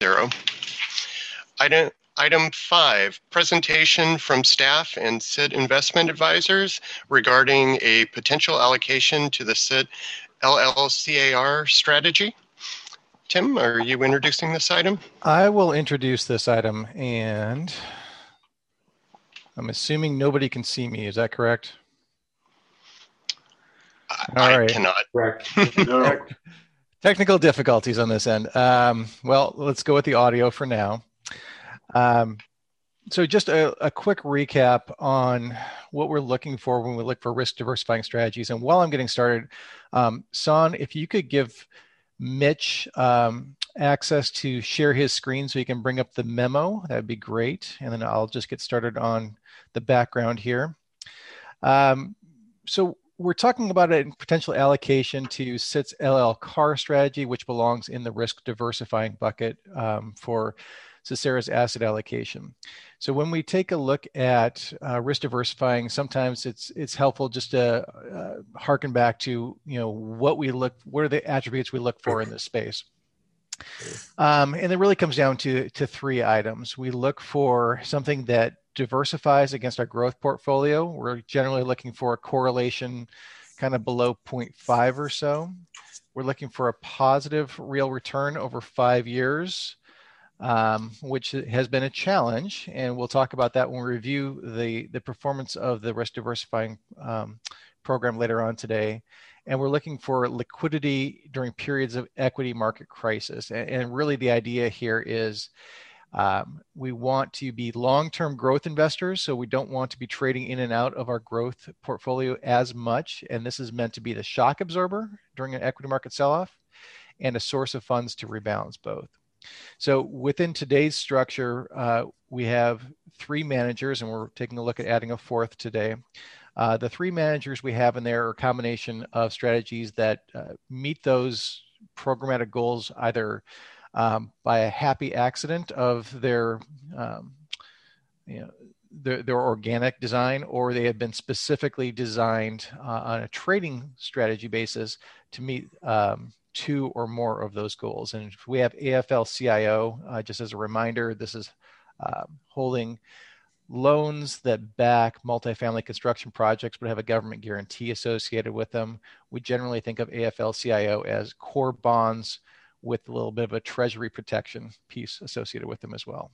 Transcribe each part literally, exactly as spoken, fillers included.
Zero. Item, item five, presentation from staff and C I T investment advisors regarding a potential allocation to the C I T L L C A R strategy. Tim, are you introducing this item? I will introduce this item, and I'm assuming nobody can see me. Is that correct? I, All I right. cannot. Correct. No. Technical difficulties on this end. Um, well, let's go with the audio for now. Um, so just a, a quick recap on what we're looking for when we look for risk diversifying strategies. And while I'm getting started, um, Son, if you could give Mitch um, access to share his screen so he can bring up the memo, that'd be great. And then I'll just get started on the background here. Um, so we're talking about a potential allocation to C I T's L L C A R strategy, which belongs in the risk diversifying bucket um, for Cicera's asset allocation. So when we take a look at uh, risk diversifying, sometimes it's it's helpful just to uh, harken back to you know what we look, what are the attributes we look for in this space. Um, and it really comes down to to three items. We look for something that diversifies against our growth portfolio. We're generally looking for a correlation kind of below zero point five or so. We're looking for a positive real return over five years, um, which has been a challenge. And we'll talk about that when we review the, the performance of the risk diversifying um, program later on today. And we're looking for liquidity during periods of equity market crisis. And, and really the idea here is Um, we want to be long-term growth investors, so we don't want to be trading in and out of our growth portfolio as much. And this is meant to be the shock absorber during an equity market sell-off and a source of funds to rebalance both. So within today's structure, uh, we have three managers, and we're taking a look at adding a fourth today. Uh, the three managers we have in there are a combination of strategies that uh, meet those programmatic goals either Um, by a happy accident of their, um, you know, their, their organic design, or they have been specifically designed uh, on a trading strategy basis to meet um, two or more of those goals. And we have A F L C I O, uh, just as a reminder, this is uh, holding loans that back multifamily construction projects but have a government guarantee associated with them. We generally think of A F L C I O as core bonds with a little bit of a treasury protection piece associated with them as well.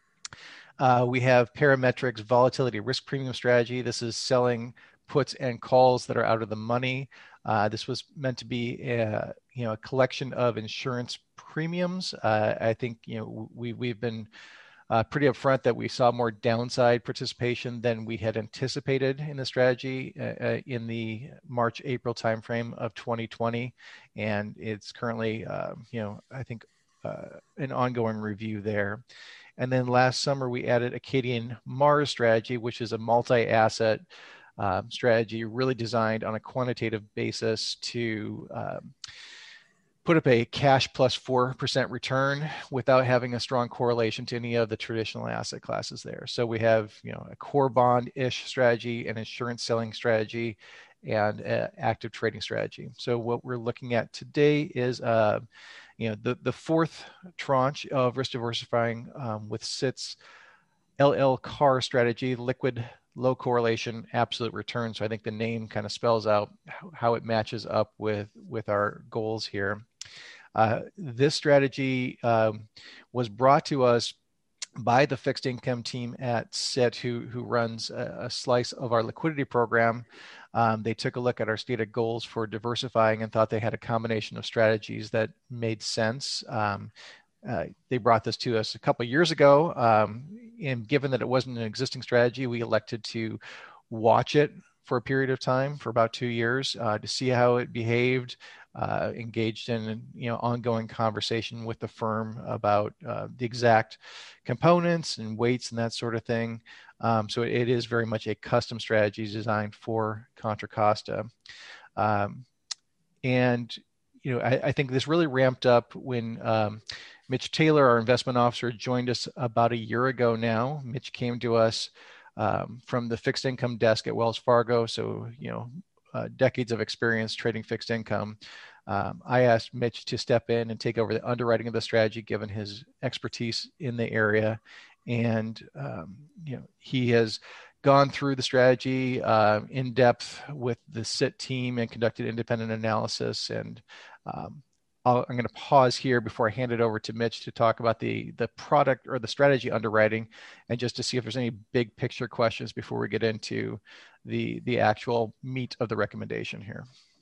Uh, we have Parametrics volatility risk premium strategy. This is selling puts and calls that are out of the money. Uh, this was meant to be a, you know, a collection of insurance premiums. Uh, I think you know we we've been Uh, pretty upfront that we saw more downside participation than we had anticipated in the strategy uh, in the March April timeframe of twenty twenty, and it's currently uh, you know I think uh, an ongoing review there. And then last summer we added Acadian Mars strategy, which is a multi-asset uh, strategy really designed on a quantitative basis to um, put up a cash plus four percent return without having a strong correlation to any of the traditional asset classes there. So we have, you know, a core bond-ish strategy, an insurance selling strategy, and an active trading strategy. So what we're looking at today is, uh, you know, the, the fourth tranche of risk diversifying um, with C I T's L L C A R strategy, liquid, low correlation, absolute return. So I think the name kind of spells out how it matches up with, with our goals here. Uh, this strategy um, was brought to us by the fixed income team at C I T, who, who runs a, a slice of our liquidity program. Um, they took a look at our stated goals for diversifying and thought they had a combination of strategies that made sense. Um, uh, they brought this to us a couple of years ago, um, and given that it wasn't an existing strategy, we elected to watch it for a period of time, for about two years, uh, to see how it behaved. Uh, engaged in you know ongoing conversation with the firm about uh, the exact components and weights and that sort of thing. Um, so it, it is very much a custom strategy designed for Contra Costa. Um, and you know I, I think this really ramped up when um, Mitch Taylor, our investment officer, joined us about a year ago now. Mitch came to us um, from the fixed income desk at Wells Fargo. So, you know, Uh, decades of experience trading fixed income, Um, I asked Mitch to step in and take over the underwriting of the strategy, given his expertise in the area. And, um, you know, he has gone through the strategy uh, in depth with the S I T team and conducted independent analysis. And um, I'll, I'm going to pause here before I hand it over to Mitch to talk about the, the product or the strategy underwriting, and just to see if there's any big picture questions before we get into the, the actual meat of the recommendation here.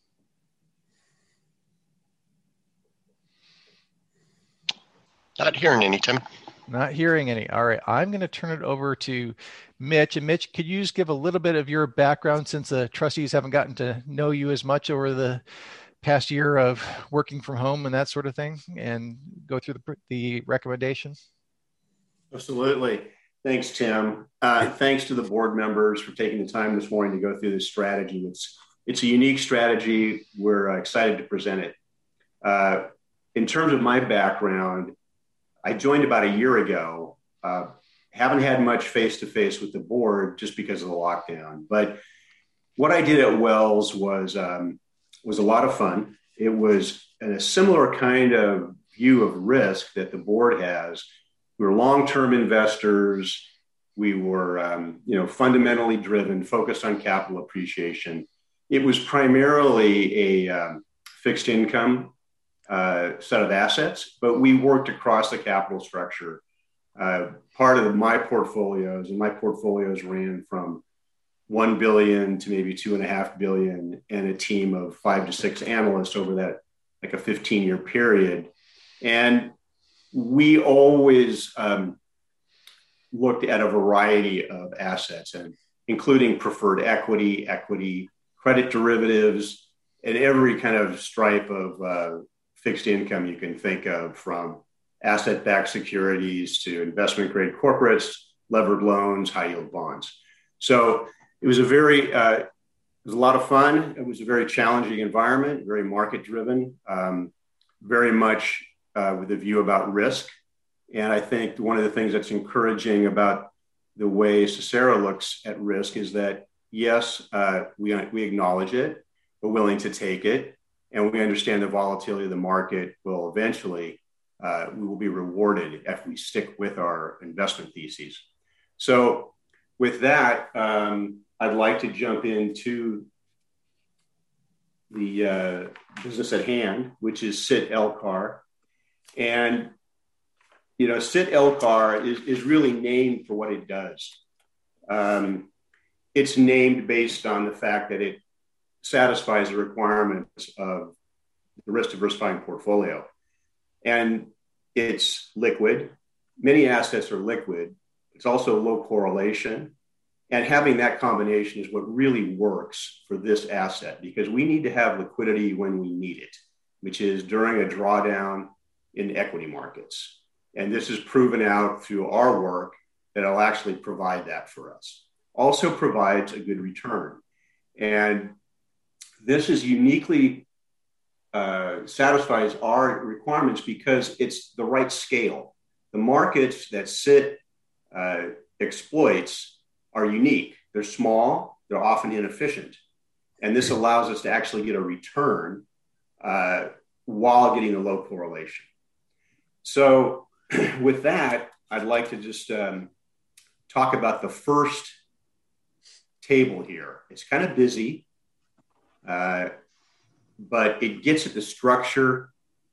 Not hearing any, Tim. Not hearing any. All right. I'm going to turn it over to Mitch. And Mitch, could you just give a little bit of your background, since the trustees haven't gotten to know you as much over the past year of working from home and that sort of thing, and go through the, the recommendation? Absolutely. Thanks, Tim. Uh, thanks to the board members for taking the time this morning to go through this strategy. It's, it's a unique strategy. We're uh, excited to present it. Uh, in terms of my background, I joined about a year ago. Uh, haven't had much face-to-face with the board just because of the lockdown. But what I did at Wells was um, was a lot of fun. It was a similar kind of view of risk that the board has. We were long-term investors. We were, um, you know, fundamentally driven, focused on capital appreciation. It was primarily a um, fixed income Uh, set of assets, but we worked across the capital structure. Uh, part of my portfolios, and my portfolios ran from one billion to maybe two and a half billion, and a team of five to six analysts over that, like a fifteen year period. And we always um, looked at a variety of assets, and including preferred equity, equity, credit derivatives, and every kind of stripe of uh, fixed income you can think of, from asset-backed securities to investment-grade corporates, levered loans, high-yield bonds. So it was a very, uh, it was a lot of fun. It was a very challenging environment, very market-driven, um, very much uh, with a view about risk. And I think one of the things that's encouraging about the way Cicero looks at risk is that, yes, uh, we, we acknowledge it, we're willing to take it, and we understand the volatility of the market will eventually, uh, we will be rewarded if we stick with our investment theses. So with that, um, I'd like to jump into the uh, business at hand, which is S I T L C A R. And, you know, S I T L C A R is, is really named for what it does. Um, it's named based on the fact that it satisfies the requirements of the risk diversifying portfolio. And it's liquid. Many assets are liquid. It's also low correlation. And having that combination is what really works for this asset, because we need to have liquidity when we need it, which is during a drawdown in equity markets. And this is proven out through our work that it'll actually provide that for us. Also provides a good return. And this is uniquely uh, satisfies our requirements because it's the right scale. The markets that S I T uh, exploits are unique. They're small, they're often inefficient. And this allows us to actually get a return uh, while getting a low correlation. So with that, I'd like to just um, talk about the first table here. It's kind of busy, uh, but it gets at the structure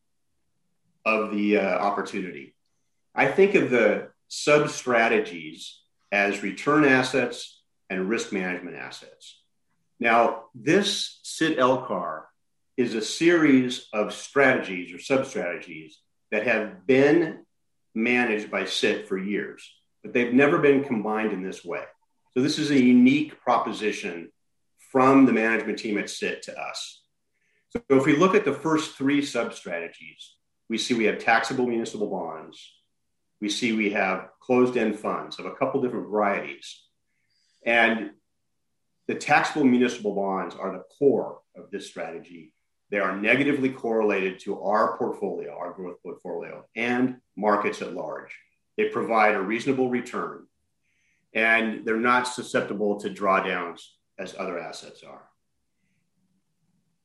of the uh, opportunity. I think of the sub-strategies as return assets and risk management assets. Now, this S I T L C A R is a series of strategies or sub-strategies that have been managed by S I T for years, but they've never been combined in this way. So this is a unique proposition from the management team at S I T to us. So if we look at the first three sub-strategies, we see we have taxable municipal bonds. We see we have closed-end funds of a couple different varieties. And the taxable municipal bonds are the core of this strategy. They are negatively correlated to our portfolio, our growth portfolio, and markets at large. They provide a reasonable return, and they're not susceptible to drawdowns as other assets are.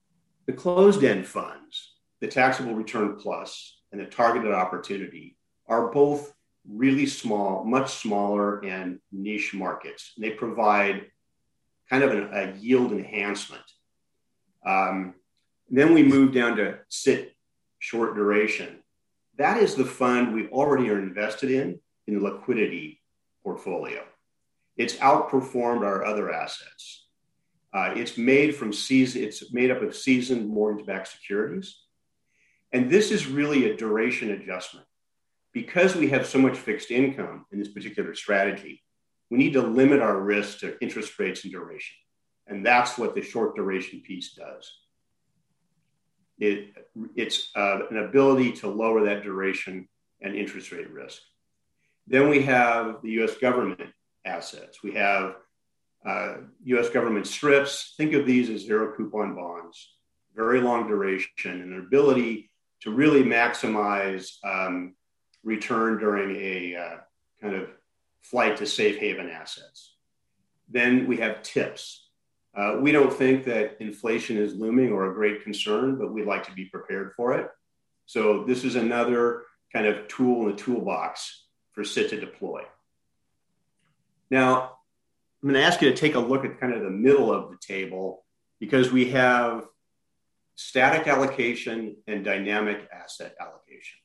The closed-end funds, the taxable return plus and the targeted opportunity, are both really small, much smaller and niche markets. They provide kind of an, a yield enhancement. Um, then we move down to S I T short duration. That is the fund we already are invested in, in the liquidity portfolio. It's outperformed our other assets. Uh, it's made from season, it's made up of seasoned mortgage-backed securities. And this is really a duration adjustment. Because we have so much fixed income in this particular strategy, we need to limit our risk to interest rates and duration. And that's what the short duration piece does. It, it's uh, an ability to lower that duration and interest rate risk. Then we have the U S government assets. We have uh, U S government strips. Think of these as zero coupon bonds, very long duration, and an ability to really maximize um, return during a uh, kind of flight to safe haven assets. Then we have tips. Uh, we don't think that inflation is looming or a great concern, but we'd like to be prepared for it. So this is another kind of tool in the toolbox for S I T to deploy. Now, I'm going to ask you to take a look at kind of the middle of the table, because we have static allocation and dynamic asset allocation.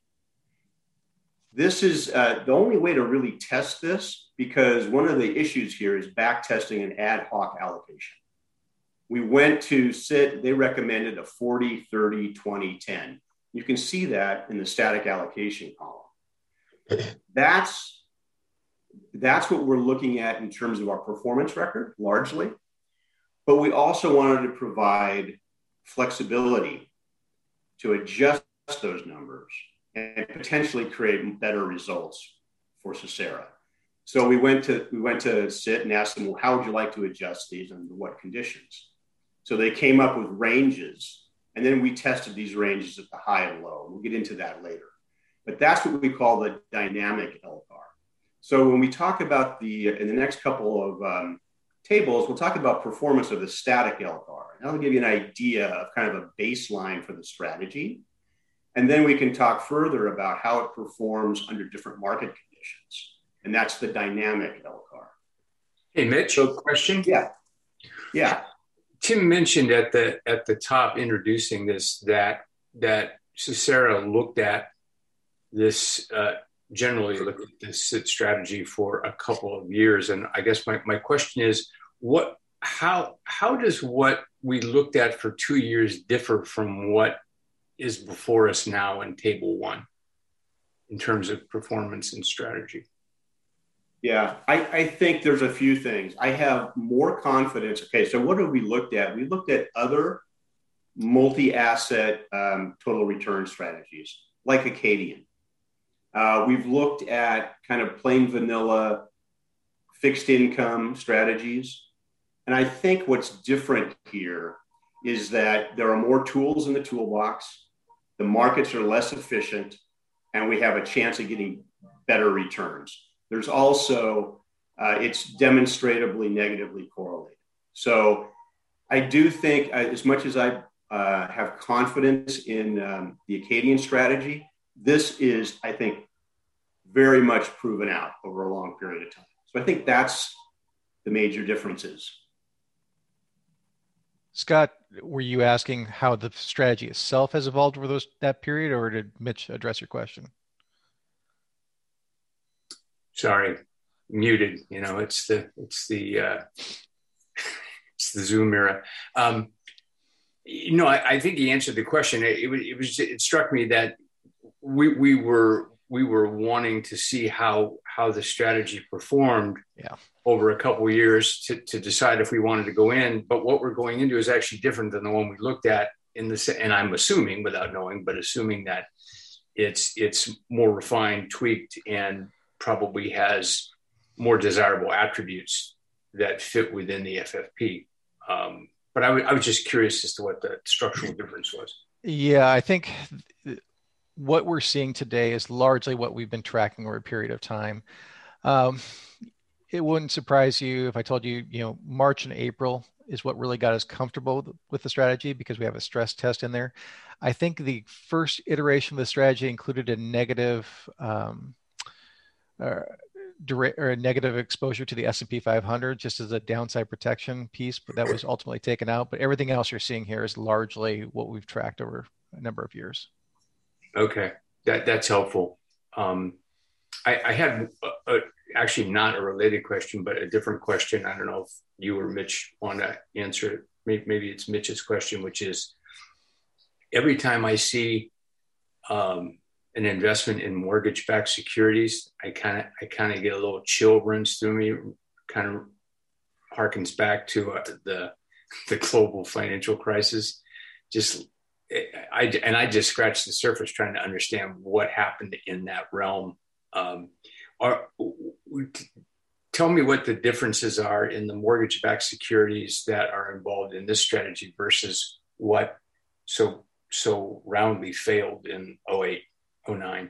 This is uh, the only way to really test this, because one of the issues here is back testing an ad hoc allocation. We went to S I T, they recommended a forty, thirty, twenty, ten. You can see that in the static allocation column. That's, that's what we're looking at in terms of our performance record, largely. But we also wanted to provide flexibility to adjust those numbers and potentially create better results for Socera. So we went to we went to S I T and asked them, well, how would you like to adjust these and under what conditions? So they came up with ranges, and then we tested these ranges at the high and low. We'll get into that later. But that's what we call the dynamic L C A R. So when we talk about the, in the next couple of um, tables, we'll talk about performance of the static L C A R. And that'll give you an idea of kind of a baseline for the strategy. And then we can talk further about how it performs under different market conditions. And that's the dynamic L C A R. Hey, Mitch, So, question? Yeah. Yeah. Tim mentioned at the at the top introducing this that that Socera looked at this, uh, generally looked at this S I T strategy for a couple of years. And I guess my, my question is, what how how does what we looked at for two years differ from what is before us now in table one in terms of performance and strategy? Yeah, I, I think there's a few things. I have more confidence. Okay, so what have we looked at? We looked at other multi-asset um, total return strategies like Acadian. Uh, we've looked at kind of plain vanilla fixed income strategies. And I think what's different here is that there are more tools in the toolbox, the markets are less efficient, and we have a chance of getting better returns. There's also, uh, it's demonstrably negatively correlated. So I do think, uh, as much as I uh, have confidence in um, the Acadian strategy, this is, I think, very much proven out over a long period of time. So I think that's the major differences. Scott, were you asking how the strategy itself has evolved over those that period, or did Mitch address your question? Sorry, muted. You know, it's the it's the uh, it's the Zoom era. Um, you know, I, I think he answered the question. It, it was it was it struck me that we we were we were wanting to see how how the strategy performed yeah. over a couple of years to to decide if we wanted to go in. But what we're going into is actually different than the one we looked at in the. And I'm assuming, without knowing, but assuming that it's it's more refined, tweaked, and probably has more desirable attributes that fit within the F F P. Um, but I, w- I was just curious as to what the structural difference was. Yeah, I think th- what we're seeing today is largely what we've been tracking over a period of time. Um, it wouldn't surprise you if I told you, you know, March and April is what really got us comfortable with the strategy, because we have a stress test in there. I think the first iteration of the strategy included a negative um, uh, direct, or a negative exposure to the S and P five hundred just as a downside protection piece, but that was ultimately taken out. But everything else you're seeing here is largely what we've tracked over a number of years. Okay, that that's helpful. Um, I, I had a, a, actually not a related question, but a different question. I don't know if you or Mitch want to answer it. Maybe, maybe it's Mitch's question, which is, every time I see um, an investment in mortgage-backed securities, I kind of I kind of get a little chill runs through me. Kind of harkens back to uh, the the global financial crisis. Just I and I just scratched the surface trying to understand what happened in that realm. Um, are, tell me what the differences are in the mortgage-backed securities that are involved in this strategy versus what so so roundly failed in oh eight, oh nine.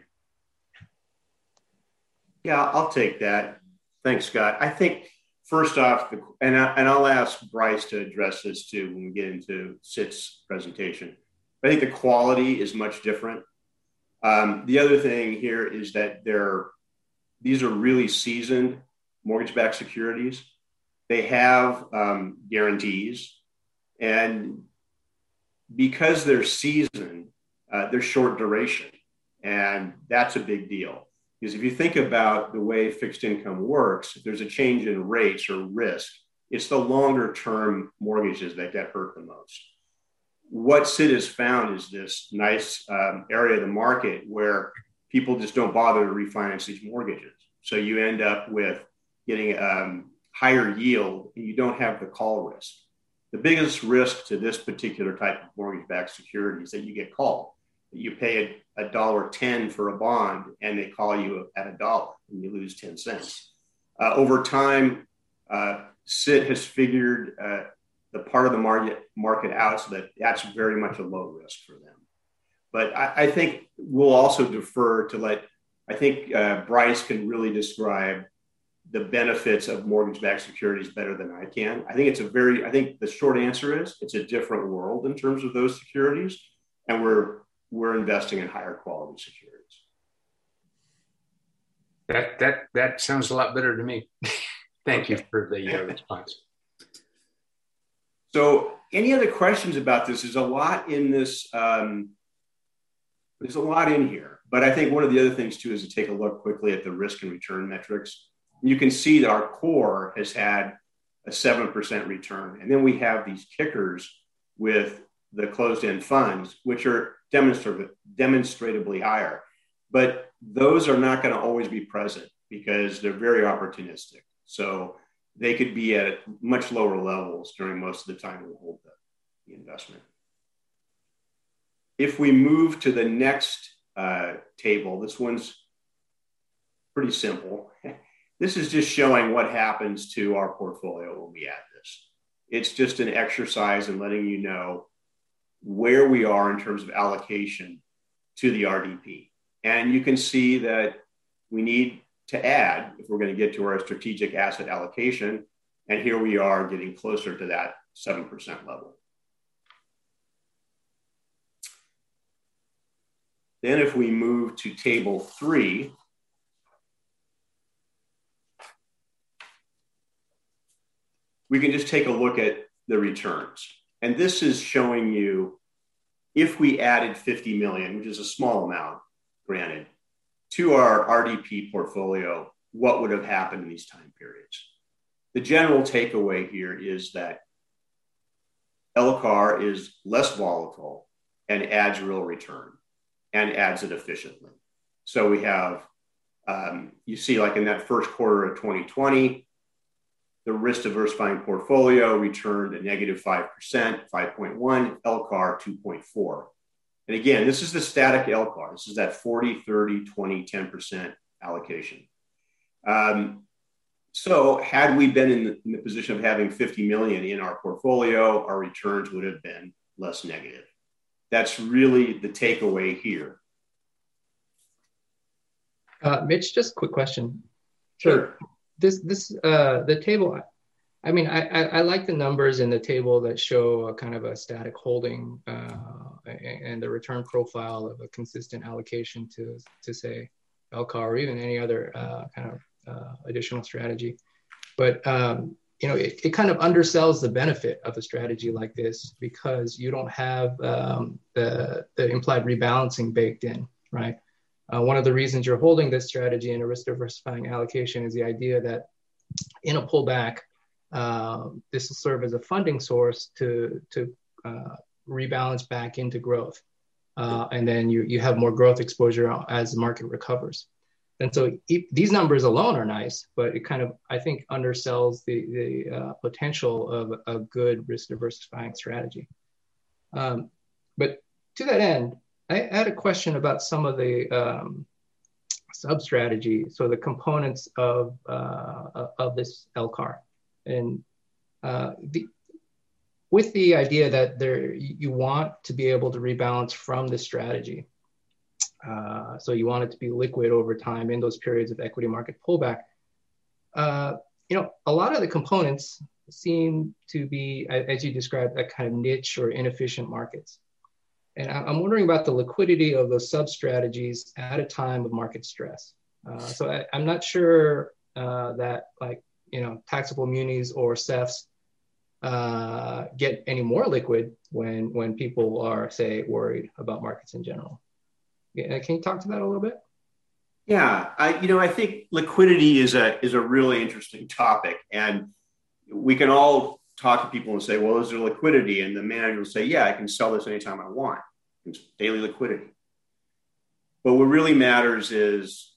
Yeah, I'll take that. Thanks, Scott. I think first off, the, and, I, and I'll ask Bryce to address this too when we get into S I T's presentation. I think the quality is much different. Um, the other thing here is that they're, these are really seasoned mortgage-backed securities. They have um, guarantees, and because they're seasoned, uh, they're short duration, and that's a big deal. Because if you think about the way fixed income works, if there's a change in rates or risk, it's the longer term mortgages that get hurt the most. What S I T has found is this nice um, area of the market where people just don't bother to refinance these mortgages. So you end up with getting um, higher yield, and you don't have the call risk. The biggest risk to this particular type of mortgage-backed security is that you get called. You pay a dollar ten for a bond, and they call you at a dollar, and you lose ten cents. Uh, over time, uh, S I T has figured uh, the part of the market market out so that that's very much a low risk for them. But I, I think we'll also defer to let, I think uh, Bryce can really describe the benefits of mortgage-backed securities better than I can. I think it's a very, I think the short answer is it's a different world in terms of those securities, and we're we're investing in higher quality securities. That that that sounds a lot better to me. Thank okay. you for the uh, response. So, any other questions about this? There's a lot in this. Um, there's a lot in here, but I think one of the other things too is to take a look quickly at the risk and return metrics. You can see that our core has had a seven percent return, and then we have these kickers with the closed-end funds, which are demonstrably, demonstrably higher. But those are not going to always be present because they're very opportunistic. So they could be at much lower levels during most of the time we hold the, the investment. If we move to the next uh, table, this one's pretty simple. This is just showing what happens to our portfolio when we add this. It's just an exercise in letting you know where we are in terms of allocation to the R D P. And you can see that we need to add if we're going to get to our strategic asset allocation. And here we are getting closer to that seven percent level. Then if we move to table three, we can just take a look at the returns. And this is showing you if we added fifty million, which is a small amount, granted, to our R D P portfolio, what would have happened in these time periods. The general takeaway here is that L C A R is less volatile and adds real return and adds it efficiently. So we have, um, you see like in that first quarter of twenty twenty, the risk diversifying portfolio returned a negative five percent, five point one, L C A R two point four. And again, this is the static L C A R. This is that forty, thirty, twenty, ten percent allocation. Um, so had we been in the, in the position of having fifty million in our portfolio, our returns would have been less negative. That's really the takeaway here. Uh, Mitch, just a quick question. Sure. So this, this, uh, the table, I mean, I, I, I like the numbers in the table that show a kind of a static holding uh, and the return profile of a consistent allocation to, to say, L C A R or even any other uh, kind of uh, additional strategy. But, um, you know, it, it kind of undersells the benefit of a strategy like this because you don't have um, the, the implied rebalancing baked in, right? Uh, one of the reasons you're holding this strategy in a risk diversifying allocation is the idea that in a pullback, Um, this will serve as a funding source to, to uh, rebalance back into growth. Uh, and then you, you have more growth exposure as the market recovers. And so e- these numbers alone are nice, but it kind of, I think, undersells the, the uh, potential of a good risk diversifying strategy. Um, but to that end, I had a question about some of the um, sub-strategy, so the components of, uh, of this L C A R. And uh, the, with the idea that there you want to be able to rebalance from the strategy. Uh, so you want it to be liquid over time in those periods of equity market pullback. Uh, you know, a lot of the components seem to be, as you described, a kind of niche or inefficient markets. And I'm wondering about the liquidity of those sub-strategies at a time of market stress. Uh, so I, I'm not sure uh, that like, you know, taxable munis or S E Fs uh, get any more liquid when when people are, say, worried about markets in general. Can you talk to that a little bit? Yeah, I you know I think liquidity is a is a really interesting topic, and we can all talk to people and say, well, is there liquidity? And the manager will say, yeah, I can sell this anytime I want. It's daily liquidity. But what really matters is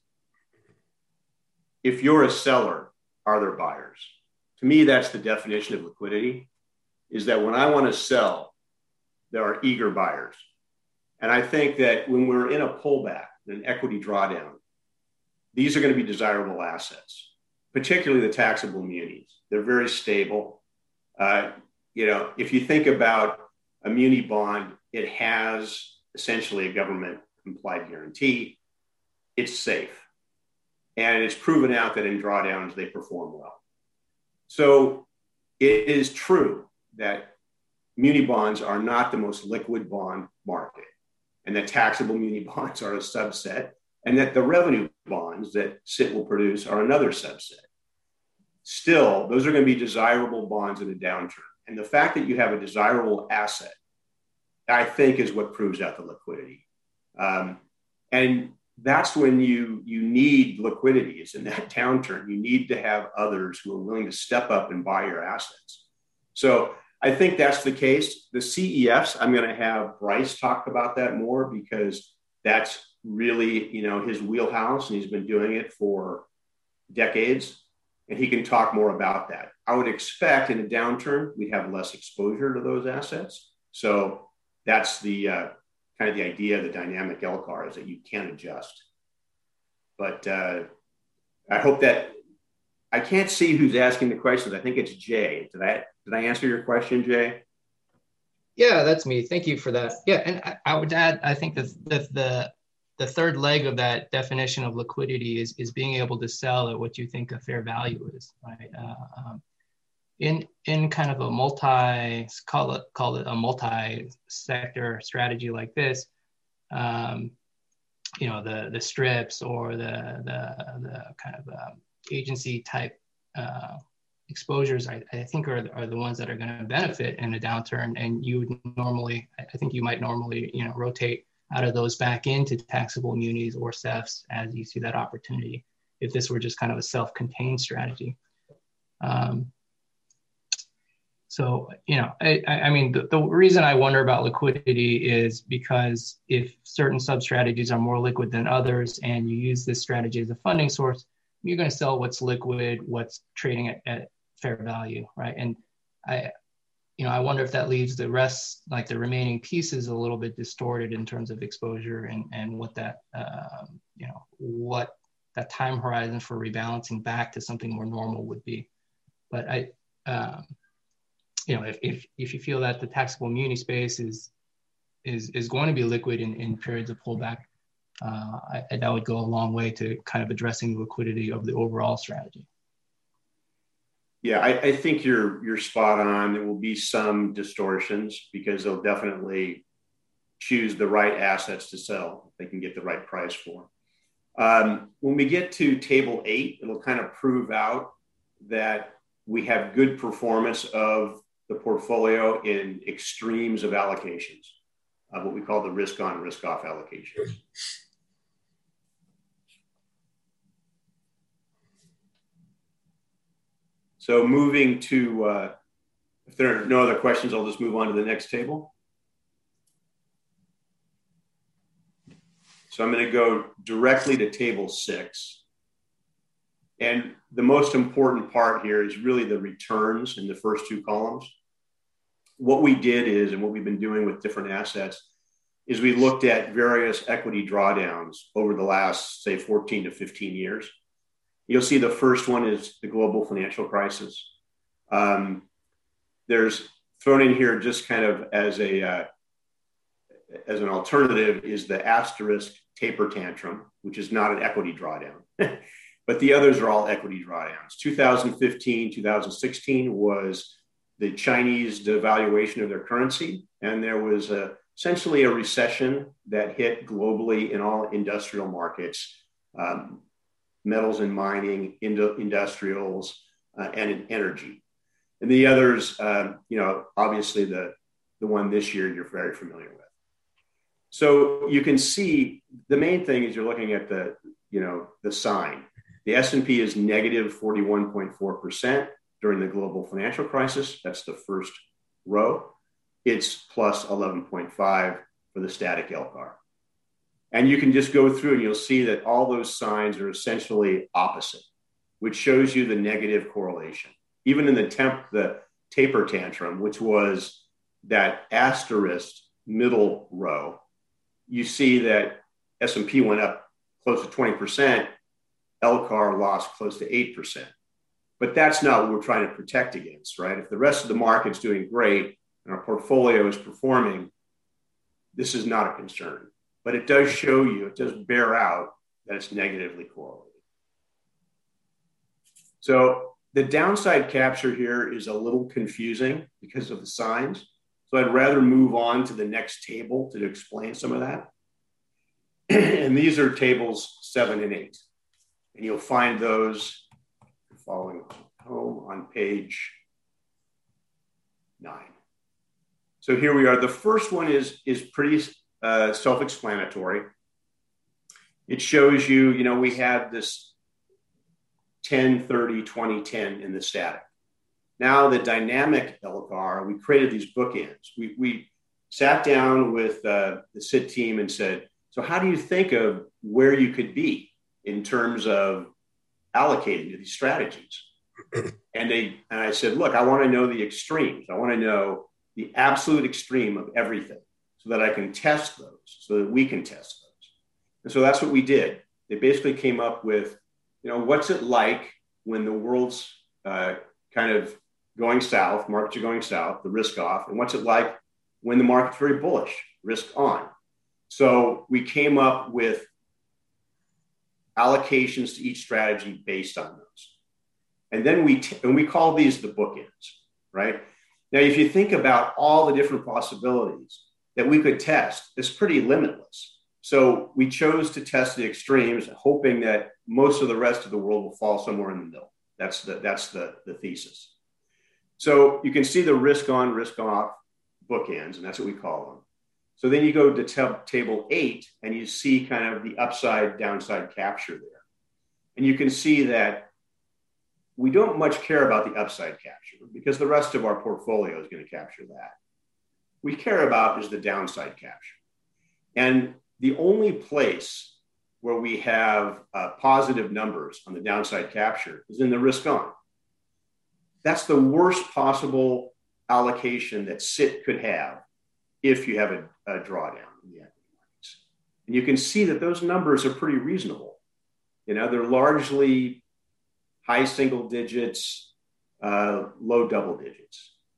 if you're a seller, are there buyers? To me, that's the definition of liquidity, is that when I want to sell, there are eager buyers. And I think that when we're in a pullback, an equity drawdown, these are going to be desirable assets, particularly the taxable munis. They're very stable. Uh, you know, if you think about a muni bond, it has essentially a government implied guarantee. It's safe. And it's proven out that in drawdowns, they perform well. So it is true that muni bonds are not the most liquid bond market, and that taxable muni bonds are a subset, and that the revenue bonds that C I T will produce are another subset. Still, those are going to be desirable bonds in a downturn. And the fact that you have a desirable asset, I think, is what proves out the liquidity. Um, and that's when you, you need liquidity. It's in that downturn. You need to have others who are willing to step up and buy your assets. So I think that's the case. The C E Fs, I'm going to have Bryce talk about that more, because that's really, you know, his wheelhouse, and he's been doing it for decades. And he can talk more about that. I would expect in a downturn, we have less exposure to those assets. So that's the uh, kind of the idea of the dynamic L C A R, is that you can adjust. But uh, I hope that, I can't see who's asking the questions. I think it's Jay. Did I, did I answer your question, Jay? Yeah, that's me. Thank you for that. Yeah, and I, I would add, I think that the, the the third leg of that definition of liquidity is is being able to sell at what you think a fair value is, right? Uh, um, in in kind of a multi call it call it a multi-sector strategy like this, um, you know, the the strips or the the the kind of um, agency type uh, exposures, I, I think are are the ones that are going to benefit in a downturn. And you would normally, I think you might normally, you know, rotate out of those back into taxable munis or S E Fs as you see that opportunity, if this were just kind of a self-contained strategy. Um, so, you know, I, I mean, the, the reason I wonder about liquidity is because if certain sub-strategies are more liquid than others, and you use this strategy as a funding source, you're going to sell what's liquid, what's trading at, at fair value, right? And I, you know, I wonder if that leaves the rest, like the remaining pieces, a little bit distorted in terms of exposure and, and what that, um, you know, what that time horizon for rebalancing back to something more normal would be. But I, um, you know, if, if, if you feel that the taxable muni space is, is, is going to be liquid in, in periods of pullback, uh, I, that would go a long way to kind of addressing the liquidity of the overall strategy. Yeah, I, I think you're you're spot on. There will be some distortions because they'll definitely choose the right assets to sell. They can get the right price for. Um, when we get to table eight, it'll kind of prove out that we have good performance of the portfolio in extremes of allocations, uh, what we call the risk on, risk off allocations. So moving to, uh, if there are no other questions, I'll just move on to the next table. So I'm going to go directly to table six. And the most important part here is really the returns in the first two columns. What we did is, and what we've been doing with different assets, is we looked at various equity drawdowns over the last, say, fourteen to fifteen years. You'll see the first one is the global financial crisis. Um, there's thrown in here just kind of as a uh, as an alternative is the asterisk taper tantrum, which is not an equity drawdown, but the others are all equity drawdowns. two thousand fifteen, two thousand sixteen was the Chinese devaluation of their currency, and there was a, essentially a recession that hit globally in all industrial markets. Um, metals and mining, indo- industrials, uh, and in energy. And the others, um, you know, obviously the, the one this year you're very familiar with. So you can see the main thing is you're looking at the, you know, the sign. The S and P is negative forty-one point four percent during the global financial crisis. That's the first row. It's plus eleven point five for the static L C A R. And you can just go through and you'll see that all those signs are essentially opposite, which shows you the negative correlation. Even in the temp, the taper tantrum, which was that asterisk middle row, you see that S and P went up close to twenty percent, L C A R lost close to eight percent. But that's not what we're trying to protect against, right? If the rest of the market's doing great and our portfolio is performing, this is not a concern. But it does show you, it does bear out that it's negatively correlated. So the downside capture here is a little confusing because of the signs. So I'd rather move on to the next table to explain some of that. And these are tables seven and eight. And you'll find those following home on page nine. So here we are. The first one is, is pretty Uh, self-explanatory. It shows you, you know, we had this ten, thirty, twenty, ten in the static. Now the dynamic L C A R, we created these bookends. We, we sat down with uh, the S I T team and said, so how do you think of where you could be in terms of allocating to these strategies? And they and I said, look, I want to know the extremes. I want to know the absolute extreme of everything, so that I can test those, so that we can test those. And so that's what we did. They basically came up with, you know, what's it like when the world's uh, kind of going south, markets are going south, the risk off, and what's it like when the market's very bullish, risk on. So we came up with allocations to each strategy based on those. And then we, t- and we call these the bookends, right? Now, if you think about all the different possibilities that we could test, it's pretty limitless. So we chose to test the extremes, hoping that most of the rest of the world will fall somewhere in the middle. That's the, that's the, the thesis. So you can see the risk on, risk off bookends, and that's what we call them. So then you go to t- table eight, and you see kind of the upside, downside capture there. And you can see that we don't much care about the upside capture because the rest of our portfolio is going to capture that. We care about is the downside capture. And the only place where we have uh, positive numbers on the downside capture is in the risk on. That's the worst possible allocation that S I T could have if you have a, a drawdown in the equity markets. And you can see that those numbers are pretty reasonable. You know, they're largely high single digits, uh, low double digits.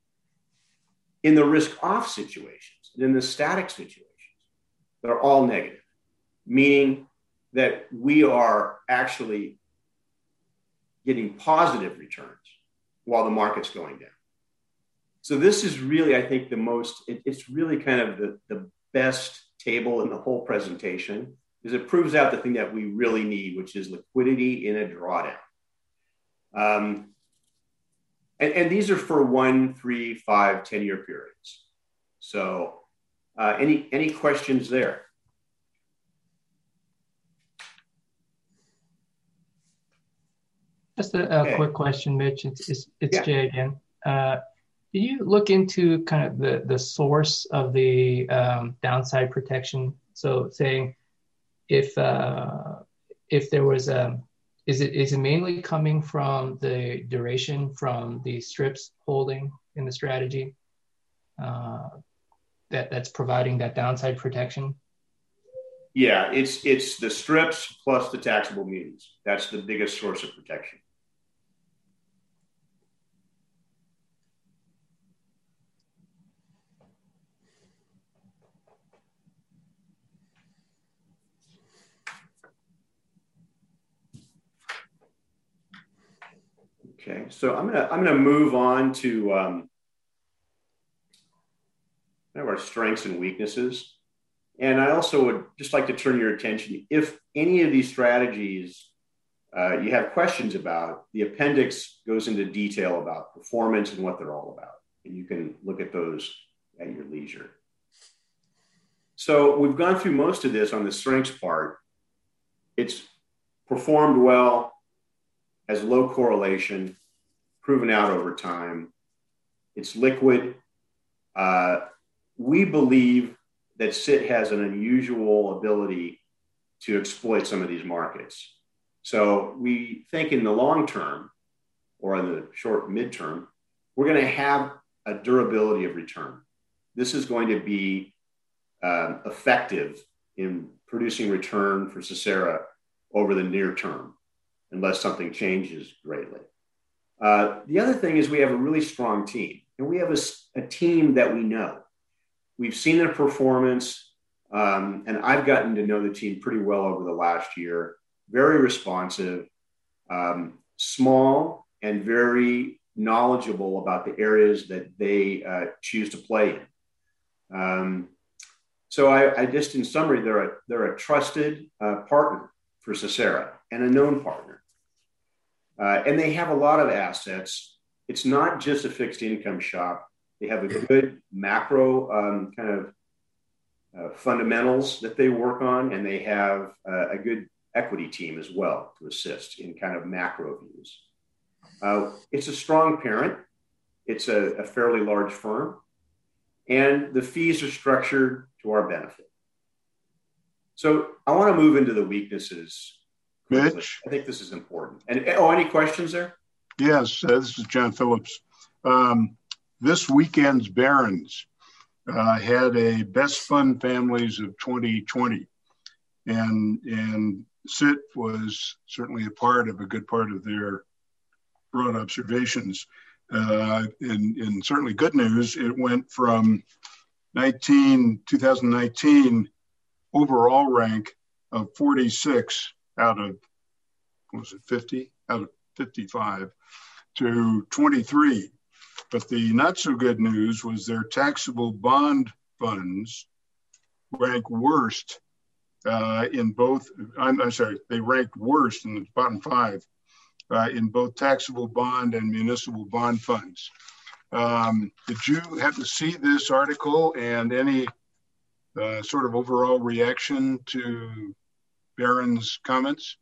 In the risk-off situations, and in the static situations, they're all negative, meaning that we are actually getting positive returns while the market's going down. So this is really, I think, the most, it, it's really kind of the, the best table in the whole presentation, because it proves out the thing that we really need, which is liquidity in a drawdown. Um, and, and these are for one, three, five, ten-year periods. So uh, any, any questions there? Just a, a okay. quick question, Mitch. It's, it's, it's yeah. Jay again. Uh, did you look into kind of the, the source of the um, downside protection? So saying if uh, if there was a, is it is it mainly coming from the duration from the strips holding in the strategy uh, that that's providing that downside protection? Yeah, it's it's the strips plus the taxable munis. That's the biggest source of protection. Okay, so I'm gonna I'm gonna move on to um, our strengths and weaknesses, and I also would just like to turn your attention, if any of these strategies uh, you have questions about, the appendix goes into detail about performance and what they're all about, and you can look at those at your leisure. So we've gone through most of this on the strengths part. It's performed well, has low correlation, proven out over time. It's liquid. Uh, we believe that S I T has an unusual ability to exploit some of these markets. So we think in the long term, or in the short midterm, we're going to have a durability of return. This is going to be um, effective in producing return for Sisera over the near term, unless something changes greatly. Uh, the other thing is we have a really strong team, and we have a, a team that we know. We've seen their performance, um, and I've gotten to know the team pretty well over the last year. Very responsive, um, small, and very knowledgeable about the areas that they uh, choose to play in. Um, so I, I just, in summary, they're a, they're a trusted uh, partner for Sisera and a known partner. Uh, and they have a lot of assets. It's not just a fixed income shop. They have a good macro um, kind of uh, fundamentals that they work on, and they have uh, a good equity team as well to assist in kind of macro views. Uh, it's a strong parent. It's a, a fairly large firm, and the fees are structured to our benefit. So I want to move into the weaknesses. Mitch? I think this is important. And oh, any questions there? Yes, uh, this is John Phillips. Um, this weekend's Barron's uh, had a best fund families of twenty twenty, and and S I T was certainly a part of a good part of their broad observations. Uh, and, and certainly good news, it went from nineteen, twenty nineteen overall rank of forty-six out of, what was it, fifty? Out of fifty-five to twenty-three. But the not so good news was their taxable bond funds rank worst uh, in both, I'm, I'm sorry, they ranked worst in the bottom five uh, in both taxable bond and municipal bond funds. Um, did you have to see this article and any uh, sort of overall reaction to Barron's comments?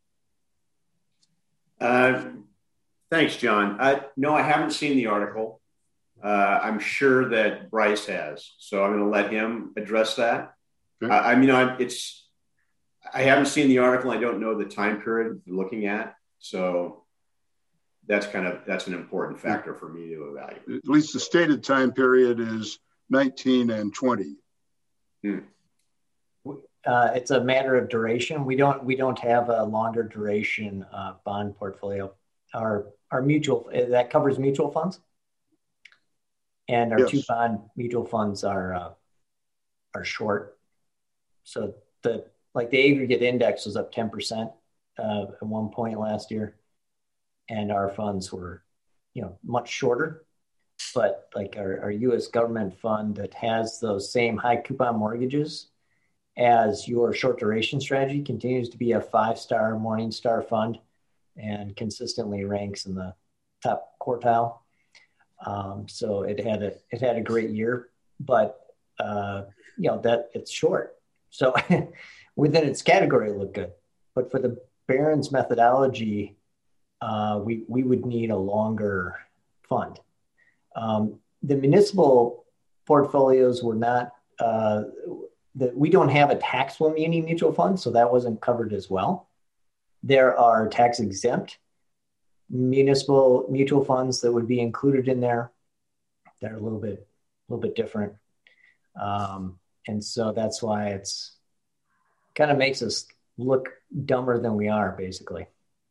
Uh, thanks, John. I, no, I haven't seen the article. Uh, I'm sure that Bryce has, so I'm going to let him address that. Okay. Uh, I mean, I, it's I haven't seen the article. I don't know the time period they're looking at, so that's kind of that's an important factor for me to evaluate. At least the stated time period is nineteen and twenty. Hmm. Uh, it's a matter of duration. We don't we don't have a longer duration uh, bond portfolio. Our our mutual that covers mutual funds, and our yes. two bond mutual funds are uh, are short. So the like the aggregate index was up ten percent uh, at one point last year, and our funds were you know, much shorter. But like our, our U S government fund that has those same high coupon mortgages as your short duration strategy continues to be a five-star Morningstar fund and consistently ranks in the top quartile. Um, so it had a it had a great year, but uh, you know that it's short. So within its category, it looked good. But for the Barron's methodology, uh, we we would need a longer fund. Um, the municipal portfolios were not, uh, that we don't have a taxable muni mutual fund, so that wasn't covered as well. There are tax exempt municipal mutual funds that would be included in there. They're a little bit, a little bit different. Um, and so that's why it's kind of makes us look dumber than we are, basically.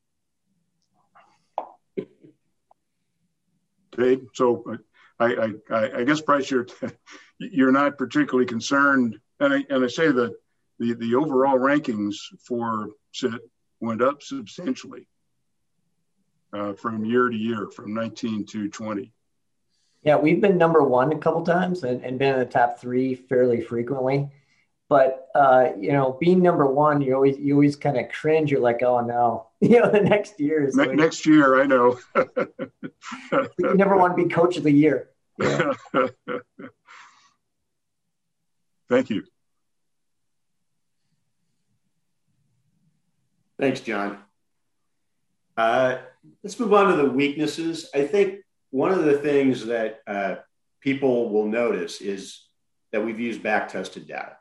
Dave, so I, I, I guess, Bryce, you're you're not particularly concerned, and I and I say that the the overall rankings for S I T went up substantially uh, from year to year, from nineteen to twenty. Yeah, we've been number one a couple times and, and been in the top three fairly frequently. But uh, you know, being number one, you always you always kind of cringe. You're like, oh no, you know, the next year is ne- like, next year. I know. you never want to be coach of the year. Yeah. Thank you. Thanks, John. Uh, let's move on to the weaknesses. I think one of the things that uh, people will notice is that we've used back-tested data.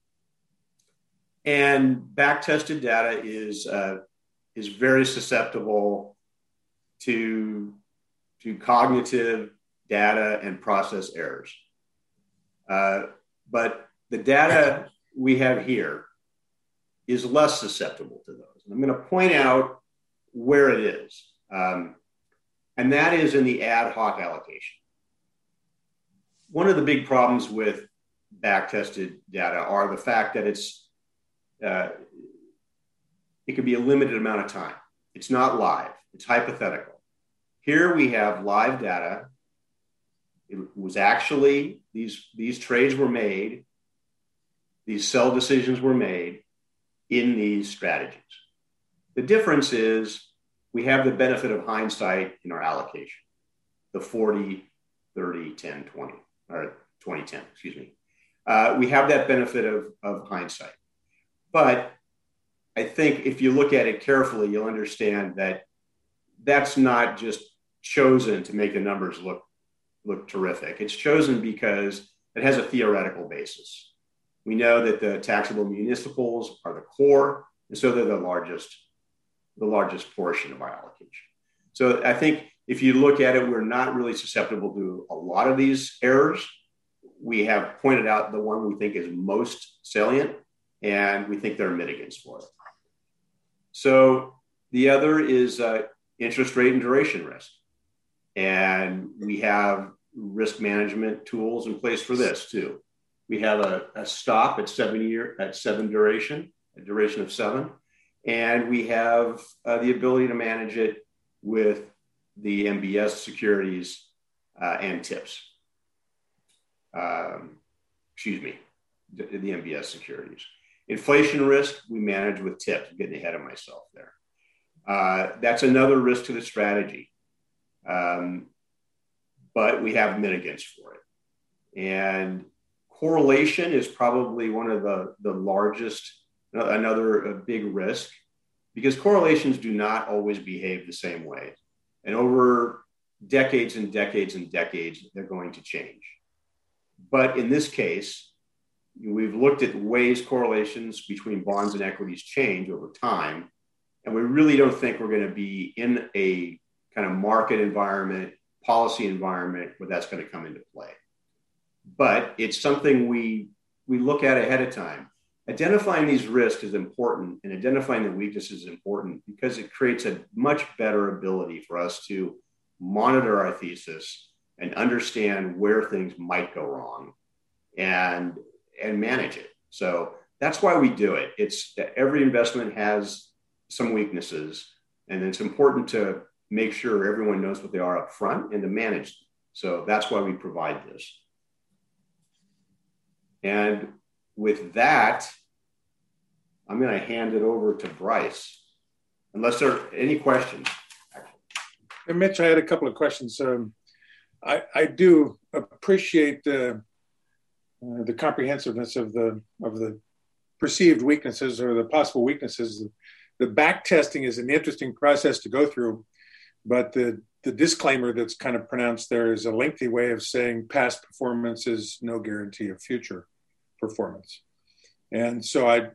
And back-tested data is uh, is very susceptible to, to cognitive data and process errors. Uh, but the data we have here is less susceptible to those. And I'm going to point out where it is. Um, and that is in the ad hoc allocation. One of the big problems with back-tested data are the fact that it's Uh, it could be a limited amount of time. It's not live. It's hypothetical. Here we have live data. It was actually, these, these trades were made, these sell decisions were made in these strategies. The difference is we have the benefit of hindsight in our allocation, the forty, thirty, ten, twenty, or twenty ten, excuse me. Uh, we have that benefit of, of hindsight. But I think if you look at it carefully, you'll understand that that's not just chosen to make the numbers look, look terrific. It's chosen because it has a theoretical basis. We know that the taxable municipals are the core, and so they're the largest, the largest portion of our allocation. So I think if you look at it, we're not really susceptible to a lot of these errors. We have pointed out the one we think is most salient, and we think there are mitigants for it. So the other is uh, interest rate and duration risk. And we have risk management tools in place for this too. We have a, a stop at seven year, at seven duration, a duration of seven. And we have uh, the ability to manage it with the M B S securities uh, and TIPS. Um, excuse me, the, the M B S securities. Inflation risk, we manage with TIPS. I'm getting ahead of myself there. Uh, that's another risk to the strategy. Um, but we have mitigants for it. And correlation is probably one of the, the largest, another a big risk, because correlations do not always behave the same way. And over decades and decades and decades, they're going to change. But in this case, we've looked at ways correlations between bonds and equities change over time, and we really don't think we're going to be in a kind of market environment, policy environment where that's going to come into play. But it's something we we look at ahead of time. Identifying these risks is important, and identifying the weaknesses is important because it creates a much better ability for us to monitor our thesis and understand where things might go wrong and and manage it. So that's why we do it. It's every investment has some weaknesses, and it's important to make sure everyone knows what they are up front and to manage them. So that's why we provide this. And with that, I'm going to hand it over to Bryce, unless there are any questions. And Mitch, I had a couple of questions. Um, I, I do appreciate the, uh, the comprehensiveness of the of the perceived weaknesses or the possible weaknesses. The back testing is an interesting process to go through, but the, the disclaimer that's kind of pronounced there is a lengthy way of saying past performance is no guarantee of future performance. And so I,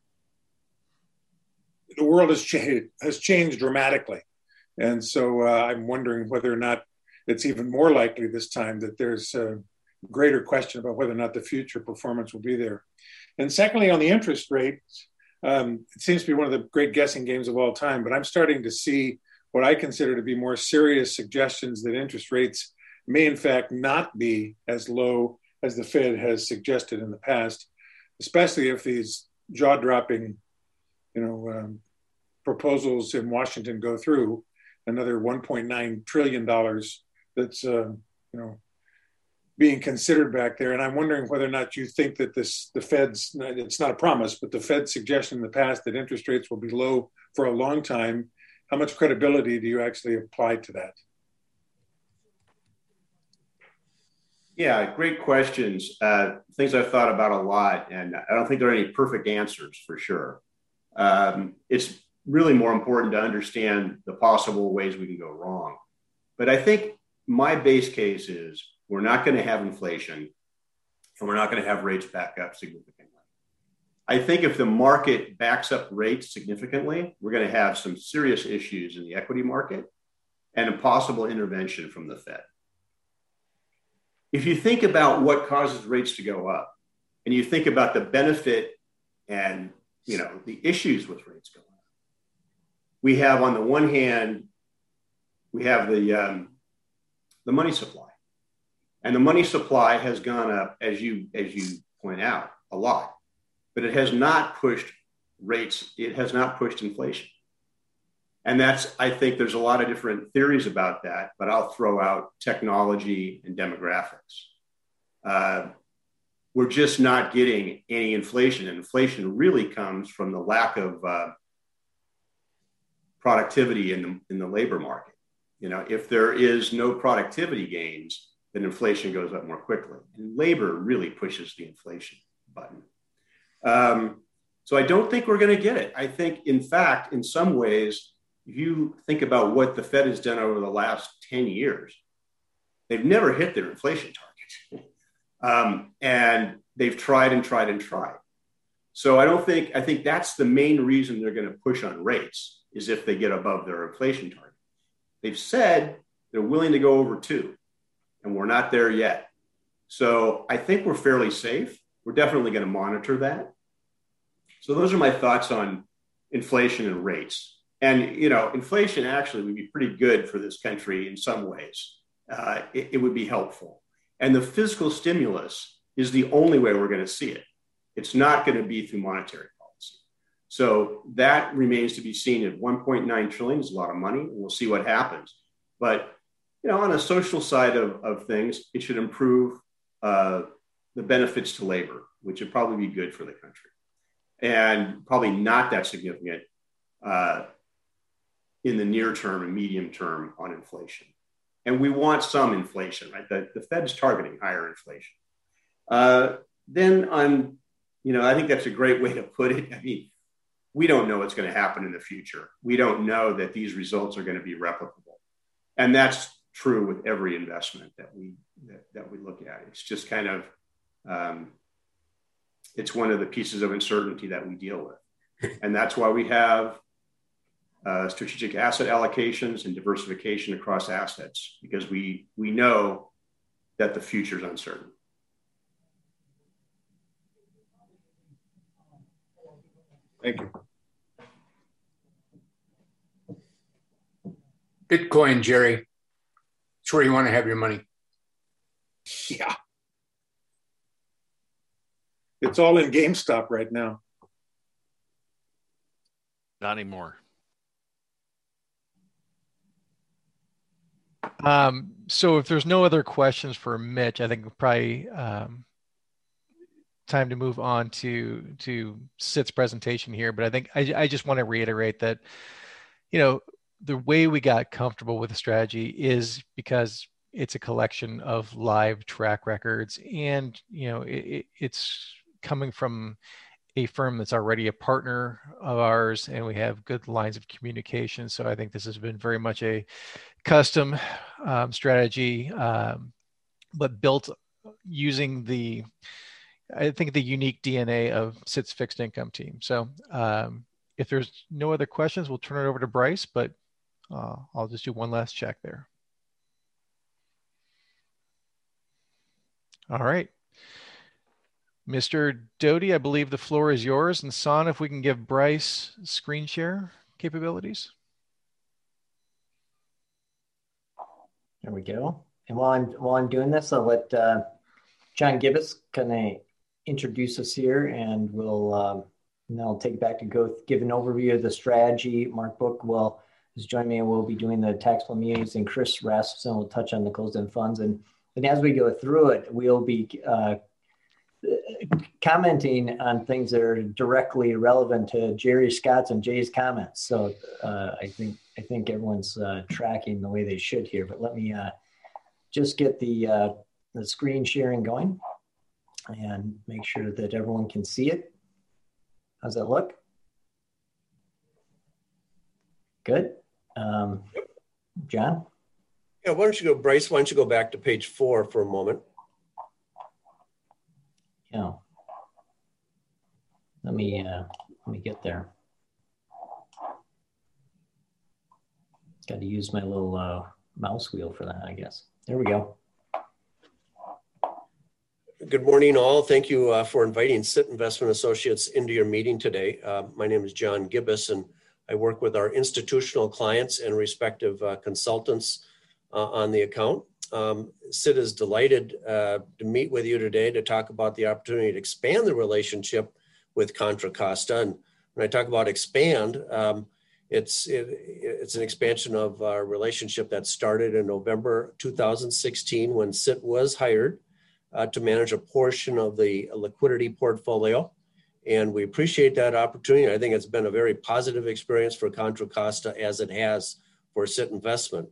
the world has changed, has changed dramatically. And so uh, I'm wondering whether or not it's even more likely this time that there's a greater question about whether or not the future performance will be there. And secondly, on the interest rates, um, it seems to be one of the great guessing games of all time, but I'm starting to see what I consider to be more serious suggestions that interest rates may in fact not be as low as the Fed has suggested in the past, especially if these jaw-dropping, you know, um, proposals in Washington go through. Another one point nine trillion dollars that's, uh, you know, being considered back there. And I'm wondering whether or not you think that this, the Fed's, it's not a promise, but the Fed's suggestion in the past that interest rates will be low for a long time, how much credibility do you actually apply to that? Yeah, great questions. Uh, things I've thought about a lot, and I don't think there are any perfect answers for sure. Um, it's really more important to understand the possible ways we can go wrong. But I think my base case is we're not going to have inflation and we're not going to have rates back up significantly. I think if the market backs up rates significantly, we're going to have some serious issues in the equity market and a possible intervention from the Fed. If you think about what causes rates to go up and you think about the benefit and, you know, the issues with rates going up, we have on the one hand, we have the, um, the money supply. And the money supply has gone up, as you, as you point out, a lot, but it has not pushed rates. It has not pushed inflation. And that's, I think there's a lot of different theories about that, but I'll throw out technology and demographics. Uh, we're just not getting any inflation. And inflation really comes from the lack of uh, productivity in the, in the labor market. You know, if there is no productivity gains, then inflation goes up more quickly. And labor really pushes the inflation button. Um, so I don't think we're going to get it. I think, in fact, in some ways, if you think about what the Fed has done over the last ten years, they've never hit their inflation target. um, and they've tried and tried and tried. So I don't think, I think that's the main reason they're going to push on rates, is if they get above their inflation target. They've said they're willing to go over two. And we're not there yet. So I think we're fairly safe. We're definitely going to monitor that. So those are my thoughts on inflation and rates. And, you know, inflation actually would be pretty good for this country in some ways. Uh, it, it would be helpful. And the fiscal stimulus is the only way we're going to see it. It's not going to be through monetary policy. So that remains to be seen. At one point nine trillion is a lot of money, and we'll see what happens. But you know, on a social side of, of things, it should improve uh, the benefits to labor, which would probably be good for the country, and probably not that significant uh, in the near term and medium term on inflation. And we want some inflation, right? The, the Fed is targeting higher inflation. Uh, then on, you know, I think that's a great way to put it. I mean, we don't know what's going to happen in the future. We don't know that these results are going to be replicable. And that's true with every investment that we that, that we look at. It's just kind of um, it's one of the pieces of uncertainty that we deal with, and that's why we have uh, strategic asset allocations and diversification across assets, because we we know that the future is uncertain. Thank you. Bitcoin, Jerry. It's where you want to have your money. Yeah. It's all in GameStop right now. Not anymore. Um, so if there's no other questions for Mitch, I think probably um, time to move on to to Sit's presentation here. But I think I, I just want to reiterate that, you know, the way we got comfortable with the strategy is because it's a collection of live track records, and you know, it, it's coming from a firm that's already a partner of ours, and we have good lines of communication. So I think this has been very much a custom um, strategy, um, but built using the, I think, the unique D N A of Sit's fixed income team. So um, if there's no other questions, we'll turn it over to Bryce, but uh, I'll just do one last check there. All right. Mister Doty, I believe the floor is yours. And Son, if we can give Bryce screen share capabilities. There we go. And while I'm while I'm doing this, I'll let uh, John Gibbous kind of introduce us here, and we'll um, and then I'll take it back to go give an overview of the strategy. Mark Book will is joining me, and we'll be doing the taxable immunities, and Chris Rasmussen will touch on the closed-end funds. And and as we go through it, we'll be uh, commenting on things that are directly relevant to Jerry Scott's and Jay's comments. So uh, I think I think everyone's uh, tracking the way they should here. But let me uh, just get the uh, the screen sharing going and make sure that everyone can see it. How's that look? Good. Um, John? Yeah, why don't you go, Bryce, why don't you go back to page four for a moment? Yeah. Let me uh, let me get there. Got to use my little uh, mouse wheel for that, I guess. There we go. Good morning, all. Thank you uh, for inviting Sit Investment Associates into your meeting today. Uh, my name is John Gibbous, and I work with our institutional clients and respective uh, consultants uh, on the account. Um, Sit is delighted uh, to meet with you today to talk about the opportunity to expand the relationship with Contra Costa. And when I talk about expand, um, it's it, it's an expansion of our relationship that started in November two thousand sixteen when Sit was hired uh, to manage a portion of the liquidity portfolio. And we appreciate that opportunity. I think it's been a very positive experience for Contra Costa, as it has for Sit Investment.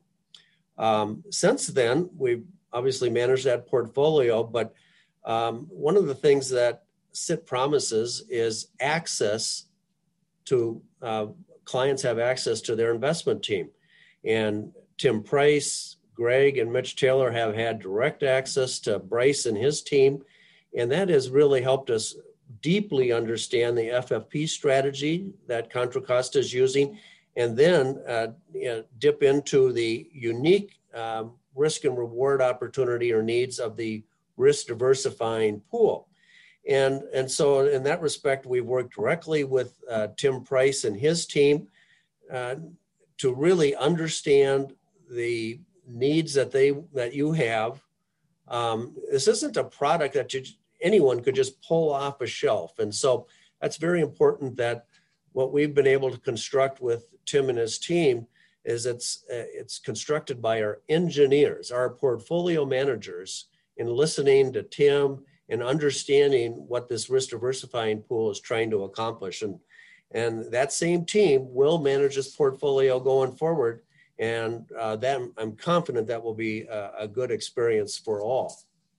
Um, since then, we've obviously managed that portfolio, but um, one of the things that Sit promises is access to, uh, clients have access to their investment team. And Tim Price, Greg, and Mitch Taylor have had direct access to Bryce and his team. And that has really helped us deeply understand the F F P strategy that Contra Costa is using, and then uh, you know, dip into the unique um, risk and reward opportunity or needs of the risk diversifying pool. And, and so in that respect, we've worked directly with uh, Tim Price and his team uh, to really understand the needs that they that you have. Um, this isn't a product that you, anyone could just pull off a shelf. And so that's very important, that what we've been able to construct with Tim and his team is it's, uh, it's constructed by our engineers, our portfolio managers, in listening to Tim and understanding what this risk diversifying pool is trying to accomplish. And, and that same team will manage this portfolio going forward. And uh, that, I'm confident that will be a, a good experience for all.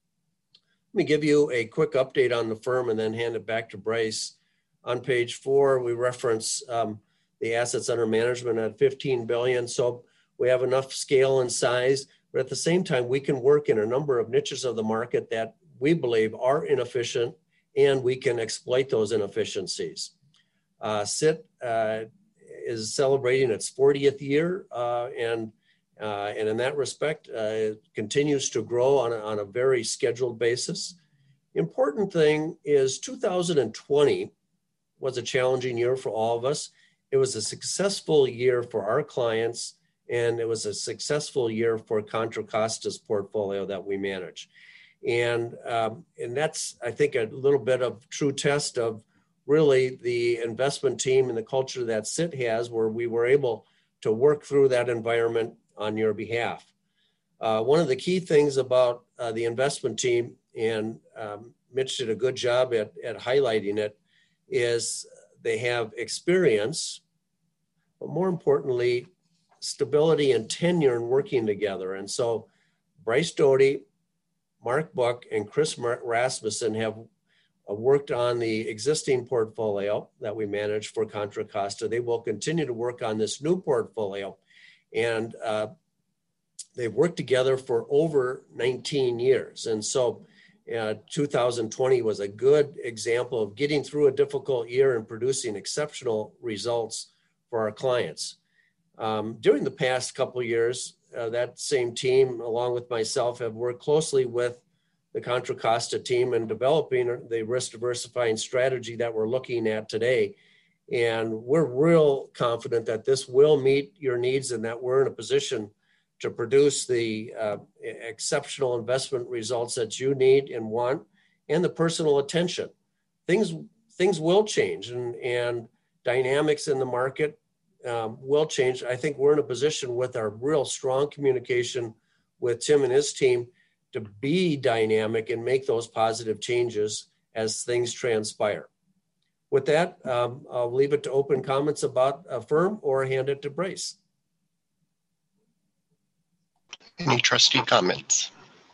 Let me give you a quick update on the firm and then hand it back to Bryce. On page four, we reference um, the assets under management at fifteen billion dollars. So we have enough scale and size, but at the same time, we can work in a number of niches of the market that we believe are inefficient, and we can exploit those inefficiencies. Uh, Sit uh, is celebrating its fortieth year, uh, and uh, and in that respect, uh, it continues to grow on a, on a very scheduled basis. Important thing is two thousand twenty was a challenging year for all of us. It was a successful year for our clients, and it was a successful year for Contra Costa's portfolio that we manage. And, um, and that's, I think, a little bit of true test of really the investment team and the culture that Sit has, where we were able to work through that environment on your behalf. Uh, one of the key things about uh, the investment team, and um, Mitch did a good job at, at highlighting it, is they have experience, but more importantly, stability and tenure in working together. And so Bryce Doty, Mark Buck, and Chris Rasmussen have uh, worked on the existing portfolio that we manage for Contra Costa. They will continue to work on this new portfolio. And uh, they've worked together for over nineteen years. And so uh, two thousand twenty was a good example of getting through a difficult year and producing exceptional results for our clients. Um, during the past couple of years, uh, that same team, along with myself, have worked closely with the Contra Costa team in developing the risk diversifying strategy that we're looking at today. And we're real confident that this will meet your needs and that we're in a position to produce the uh, exceptional investment results that you need and want, and the personal attention. Things things will change, and, and dynamics in the market um, will change. I think we're in a position with our real strong communication with Tim and his team to be dynamic and make those positive changes as things transpire. With that, um, I'll leave it to open comments about a firm or hand it to Bryce. Any trustee comments?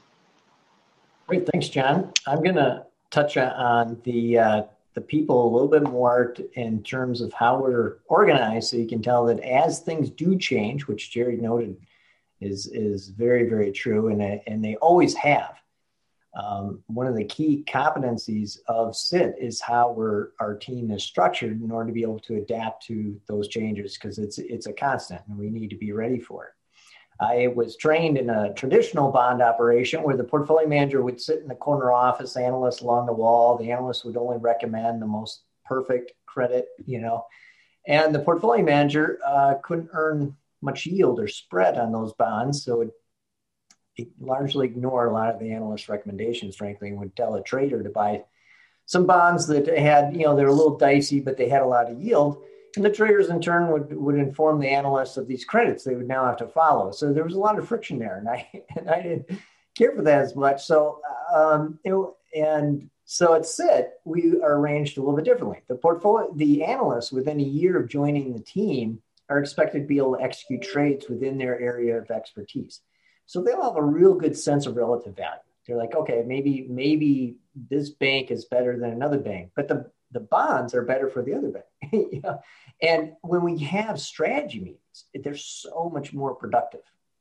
Great, thanks, John. I'm going to touch on the uh, the people a little bit more t- in terms of how we're organized, so you can tell that as things do change, which Jerry noted is is very, very true, and and they always have. Um, one of the key competencies of S I T is how we're our team is structured in order to be able to adapt to those changes, because it's it's a constant, and we need to be ready for it. I was trained in a traditional bond operation where the portfolio manager would sit in the corner office, analysts along the wall. The analyst would only recommend the most perfect credit, you know, and the portfolio manager uh, couldn't earn much yield or spread on those bonds. So it, it largely ignored a lot of the analyst recommendations, frankly, and would tell a trader to buy some bonds that had, you know, they're a little dicey, but they had a lot of yield. And the traders in turn would, would inform the analysts of these credits they would now have to follow. So there was a lot of friction there, and I and I didn't care for that as much. So um, it, and so at S I T, we are arranged a little bit differently. The portfolio, the analysts within a year of joining the team are expected to be able to execute trades within their area of expertise. So they'll have a real good sense of relative value. They're like, okay, maybe maybe this bank is better than another bank, but the the bonds are better for the other bank. You know? And when we have strategy meetings, they're so much more productive.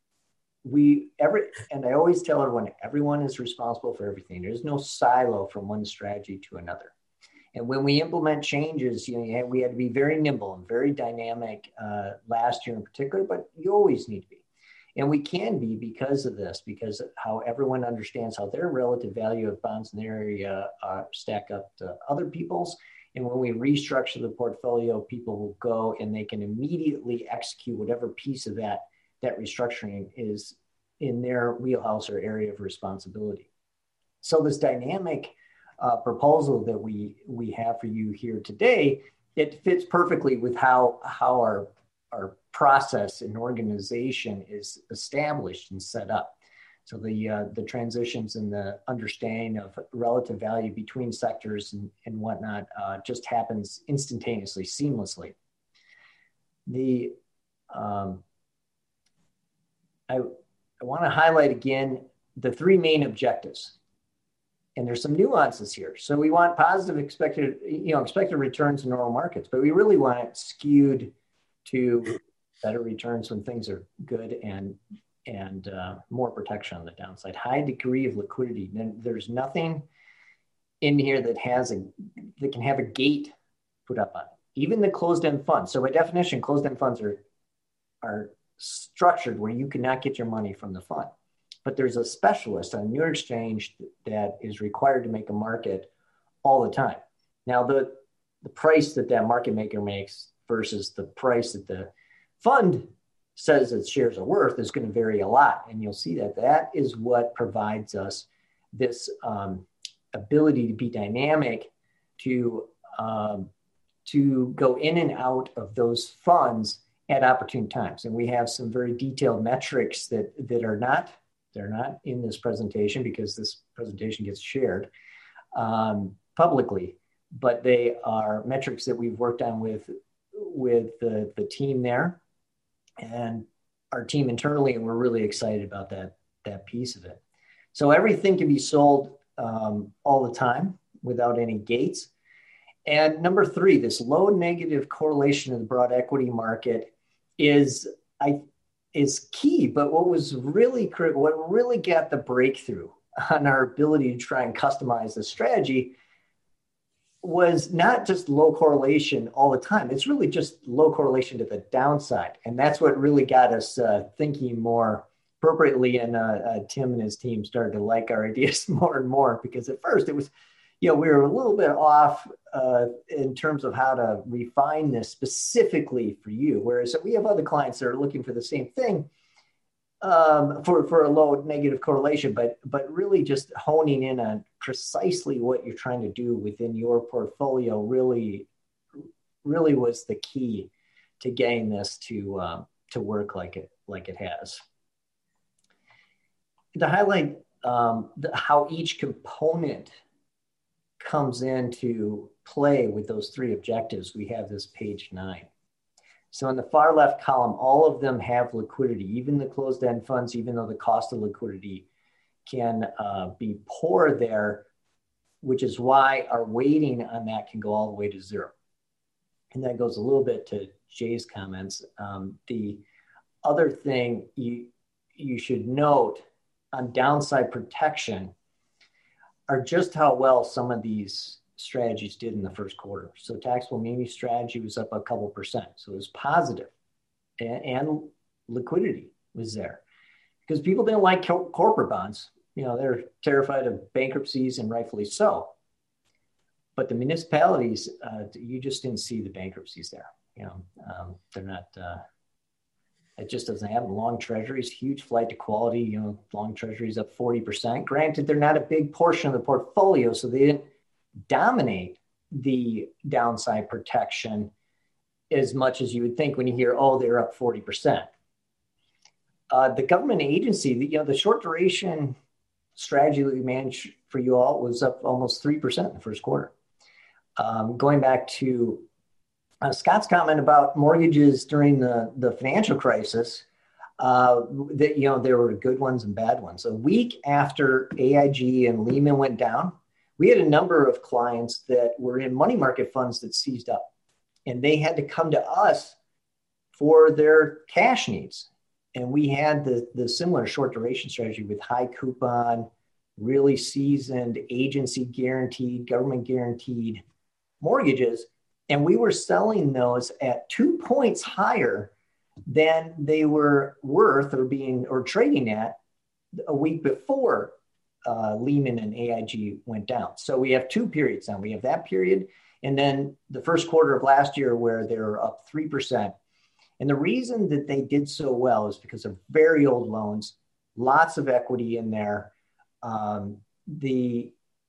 We every and I always tell everyone, everyone is responsible for everything. There's no silo from one strategy to another. And when we implement changes, you know, we had to be very nimble and very dynamic uh, last year in particular, but you always need to be. And we can be because of this, because of how everyone understands how their relative value of bonds in their area uh, stack up to other people's. And when we restructure the portfolio, people will go and they can immediately execute whatever piece of that, that restructuring is in their wheelhouse or area of responsibility. So this dynamic uh, proposal that we, we have for you here today, it fits perfectly with how, how our, our process and organization is established and set up. So the uh, the transitions and the understanding of relative value between sectors and, and whatnot uh, just happens instantaneously, seamlessly. The um, I, I want to highlight again the three main objectives. And there's some nuances here. So we want positive expected, you know, expected returns in normal markets, but we really want it skewed to better returns when things are good and and uh, more protection on the downside. High degree of liquidity. Then there's nothing in here that has a that can have a gate put up on it. Even the closed-end funds. So by definition, closed-end funds are are structured where you cannot get your money from the fund. But there's a specialist on New York Exchange that is required to make a market all the time. Now, the the price that that market maker makes versus the price that the fund says its shares are worth is going to vary a lot. And you'll see that that is what provides us this um, ability to be dynamic, to, um, to go in and out of those funds at opportune times. And we have some very detailed metrics that, that are not They're not in this presentation because this presentation gets shared um, publicly, but they are metrics that we've worked on with, with the, the team there and our team internally, and we're really excited about that, that piece of it. So everything can be sold um, all the time without any gates. And number three, this low negative correlation of the broad equity market is I is key. But what was really critical, what really got the breakthrough on our ability to try and customize the strategy was not just low correlation all the time. It's really just low correlation to the downside. And that's what really got us uh, thinking more appropriately. And uh, uh, Tim and his team started to like our ideas more and more, because at first it was, you know, we were a little bit off uh, in terms of how to refine this specifically for you. Whereas we have other clients that are looking for the same thing um, for, for a low negative correlation, but, but really just honing in on precisely what you're trying to do within your portfolio really, really was the key to getting this to, uh, to work like it, like it has. To highlight um, the, how each component comes into play with those three objectives, we have this page nine. So in the far left column, all of them have liquidity, even the closed-end funds, even though the cost of liquidity can uh, be poor there, which is why our weighting on that can go all the way to zero. And that goes a little bit to Jay's comments. Um, the other thing you, you should note on downside protection are just how well some of these strategies did in the first quarter. So taxable muni strategy was up a couple percent. So it was positive, and, and liquidity was there because people didn't like co- corporate bonds. You know, they're terrified of bankruptcies, and rightfully so. But the municipalities, uh, you just didn't see the bankruptcies there. You know, um, they're not, uh, it just doesn't happen. Long treasuries, huge flight to quality, you know, long treasuries up forty percent. Granted, they're not a big portion of the portfolio, so they didn't dominate the downside protection as much as you would think when you hear, oh, they're up forty percent. Uh, the government agency, you know, the short duration strategy that we managed for you all was up almost three percent in the first quarter. Um, going back to uh, Scott's comment about mortgages during the, the financial crisis, uh, that, you know, there were good ones and bad ones. A week after A I G and Lehman went down, we had a number of clients that were in money market funds that seized up, and they had to come to us for their cash needs. And we had the, the similar short duration strategy with high coupon, really seasoned, agency guaranteed, government guaranteed mortgages. And we were selling those at two points higher than they were worth or being or trading at a week before uh, Lehman and A I G went down. So we have two periods now. We have that period, and then the first quarter of last year where they were up three percent. And the reason that they did so well is because of very old loans, lots of equity in there. Um, the,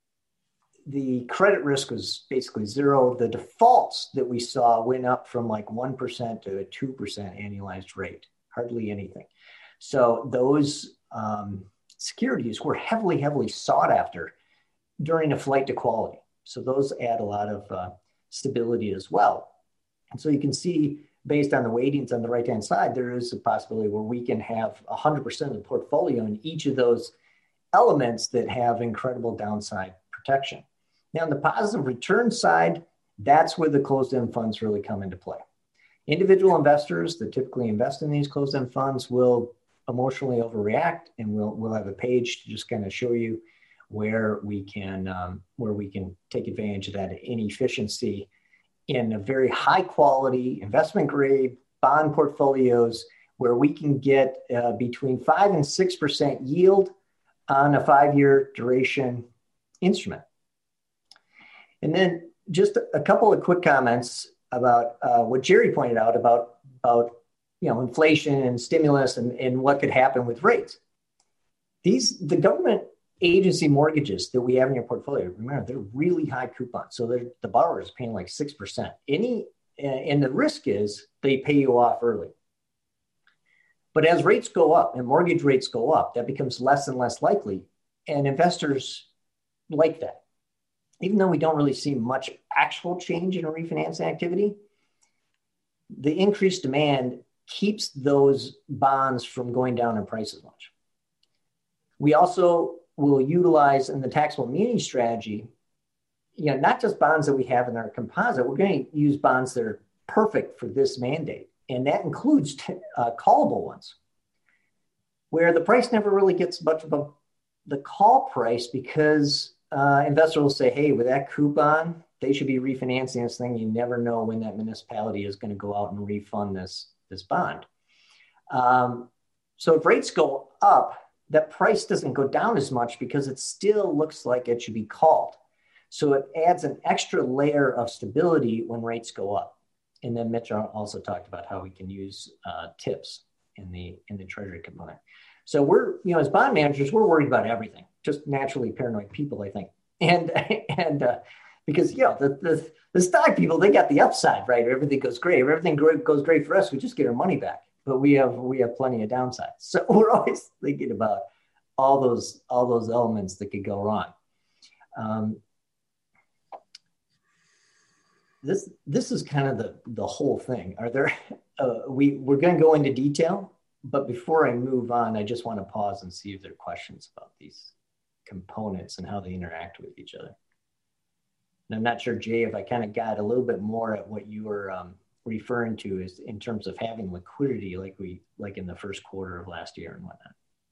the credit risk was basically zero. The defaults that we saw went up from like one percent to a two percent annualized rate, hardly anything. So those um, securities were heavily, heavily sought after during a flight to quality. So those add a lot of uh, stability as well. And so you can see, based on the weightings on the right-hand side, there is a possibility where we can have one hundred percent of the portfolio in each of those elements that have incredible downside protection. Now, on the positive return side, that's where the closed-end funds really come into play. Individual investors that typically invest in these closed-end funds will emotionally overreact, and we'll, we'll have a page to just kind of show you where we can, um, where we can take advantage of that inefficiency in a very high quality investment grade bond portfolios where we can get uh, between five and six percent yield on a five-year duration instrument. And then just a couple of quick comments about uh, what Jerry pointed out about, about you know, inflation and stimulus and, and what could happen with rates. These, the government agency mortgages that we have in your portfolio, remember, they're really high coupon. So the borrower is paying like six percent. Any, and the risk is they pay you off early. But as rates go up and mortgage rates go up, that becomes less and less likely. And investors like that. Even though we don't really see much actual change in refinancing activity, the increased demand keeps those bonds from going down in price as much. We also will utilize in the taxable muni strategy, you know, not just bonds that we have in our composite, we're going to use bonds that are perfect for this mandate. And that includes t- uh, callable ones, where the price never really gets much of a, the call price because uh, investors will say, hey, with that coupon, they should be refinancing this thing. You never know when that municipality is going to go out and refund this, this bond. Um, so if rates go up, that price doesn't go down as much because it still looks like it should be called. So it adds an extra layer of stability when rates go up. And then Mitch also talked about how we can use uh, tips in the in the treasury component. So we're, you know, as bond managers, we're worried about everything, just naturally paranoid people, I think. And and uh, because, you know, the, the, the stock people, they got the upside, right? Everything goes great. If everything goes great for us, we just get our money back. But we have we have plenty of downsides. So we're always thinking about all those all those elements that could go wrong. Um, this this is kind of the the whole thing. Are there uh, we we're going to go into detail, but before I move on, I just want to pause and see if there are questions about these components and how they interact with each other. And I'm not sure, Jay, if I kind of got a little bit more at what you were um, referring to is in terms of having liquidity like we like in the first quarter of last year and whatnot.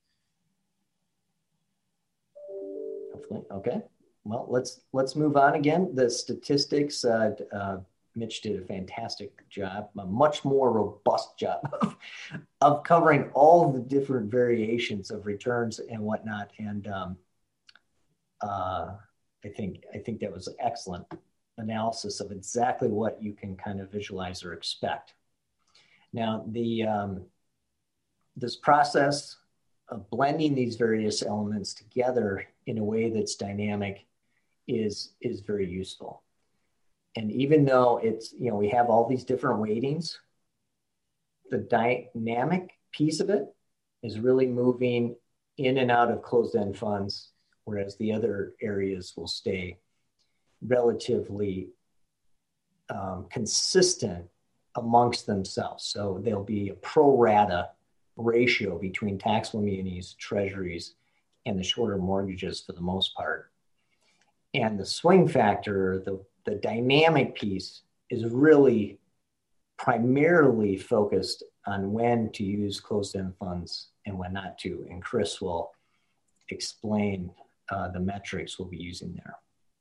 Hopefully, okay. Well, let's let's move on again. The statistics, uh, uh, Mitch did a fantastic job, a much more robust job of, of covering all the different variations of returns and whatnot. And um, uh, I think I think that was excellent analysis of exactly what you can kind of visualize or expect. Now, the um, this process of blending these various elements together in a way that's dynamic is is very useful. And even though it's, you know, we have all these different weightings, the dynamic piece of it is really moving in and out of closed-end funds, whereas the other areas will stay relatively um, consistent amongst themselves. So there'll be a pro rata ratio between taxable munis, treasuries, and the shorter mortgages for the most part. And the swing factor, the, the dynamic piece, is really primarily focused on when to use closed-end funds and when not to. And Chris will explain uh, the metrics we'll be using there.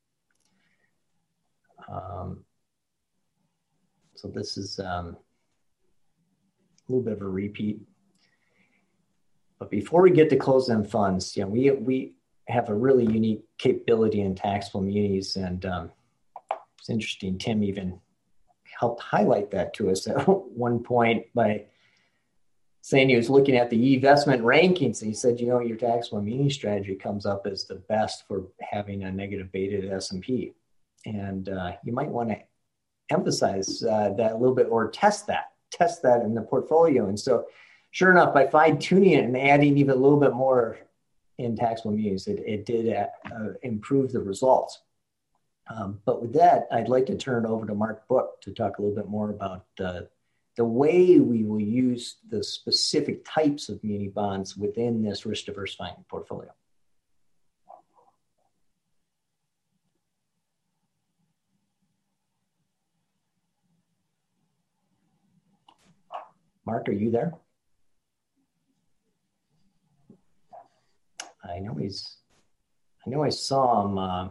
Um, so this is um, a little bit of a repeat. But before we get to closed-end funds, you know, we we have a really unique capability in taxable munis, and um, it's interesting. Tim even helped highlight that to us at one point by saying he was looking at the investment rankings, and he said, you know, your taxable muni strategy comes up as the best for having a negative beta to S and P, and uh, you might want to emphasize uh, that a little bit, or test that, test that in the portfolio. And so, sure enough, by fine tuning it and adding even a little bit more in taxable munis, it, it did uh, improve the results. Um, but with that, I'd like to turn it over to Mark Book to talk a little bit more about uh, the way we will use the specific types of muni bonds within this risk diversifying portfolio. Mark, are you there? I know he's, I know I saw him, uh,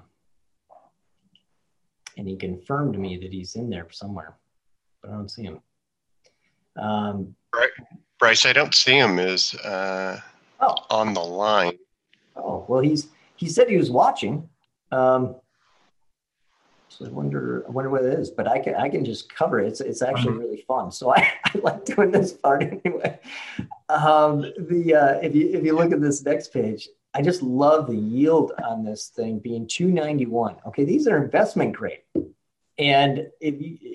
and he confirmed to me that he's in there somewhere, but I don't see him. Um, Bryce, I don't see him as uh, oh. on the line. Oh, well, he's he said he was watching. Um, so I wonder, I wonder what it is, but I can I can just cover it. It's it's actually really fun. So I, I like doing this part anyway. Um, the uh, if you if you look at this next page, I just love the yield on this thing being two ninety-one. Okay, these are investment grade, and if you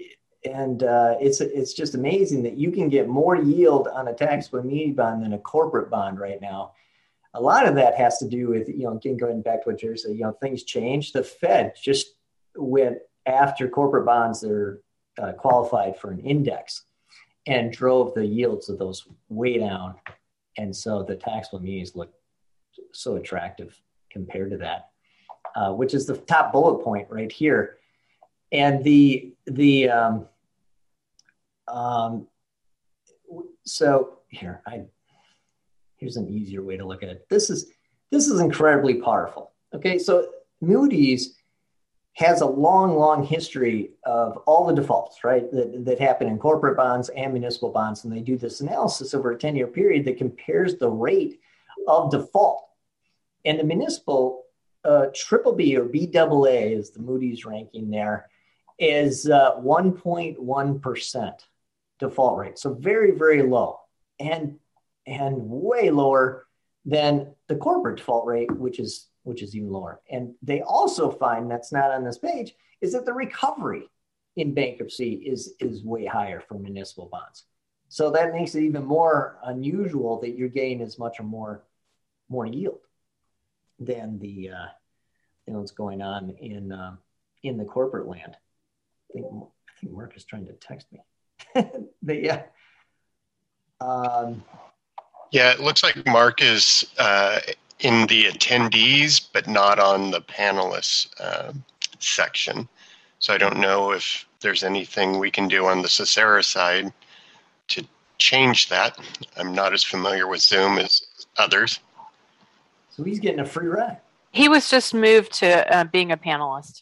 and uh, it's it's just amazing that you can get more yield on a taxable muni bond than a corporate bond right now. A lot of that has to do with, you know, again, going back to what Jerry said, you know, things change. The Fed just went after corporate bonds that are uh, qualified for an index and drove the yields of those way down. And so the taxable munis look so attractive compared to that, uh, which is the top bullet point right here. And the, the, um, um, so here, I, here's an easier way to look at it. This is, this is incredibly powerful. Okay. So Moody's has a long, long history of all the defaults, right, that, that happen in corporate bonds and municipal bonds. And they do this analysis over a ten-year period that compares the rate of default. And the municipal uh, triple B or B double A is the Moody's ranking there, is uh, one point one percent default rate. So very, very low, and, and way lower than the corporate default rate, which is which is even lower. And they also find, that's not on this page, is that the recovery in bankruptcy is, is way higher for municipal bonds. So that makes it even more unusual that you're getting as much or more, more yield than the uh, than what's going on in uh, in the corporate land. I think, I think Mark is trying to text me. But yeah. Um, yeah, it looks like Mark is uh, in the attendees, but not on the panelists uh, section. So I don't know if there's anything we can do on the Socera side to change that. I'm not as familiar with Zoom as others. So he's getting a free ride. He was just moved to uh, being a panelist.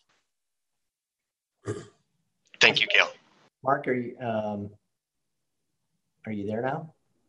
Thank you, Gail. Mark, are you um, are you there now?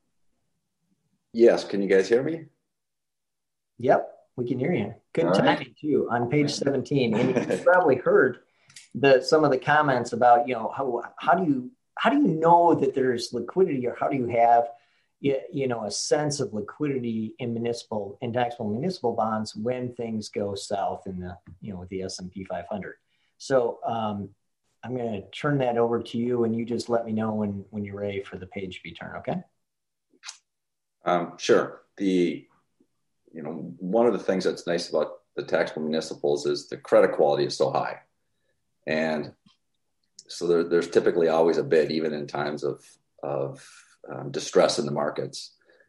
Yes. Can you guys hear me? Yep, we can hear you. Good All timing right. too on page seventeen. And you probably heard the some of the comments about, you know, how how do you how do you know that there's liquidity, or how do you have you, you know a sense of liquidity in municipal in taxable municipal bonds when things go south in the you know with the S and P five hundred. So um, I'm going to turn that over to you, and you just let me know when when you're ready for the page to be turned. Okay. Um, sure. The You know, one of the things that's nice about the taxable municipals is the credit quality is so high. And so there, there's typically always a bid, even in times of, of um, distress in the markets.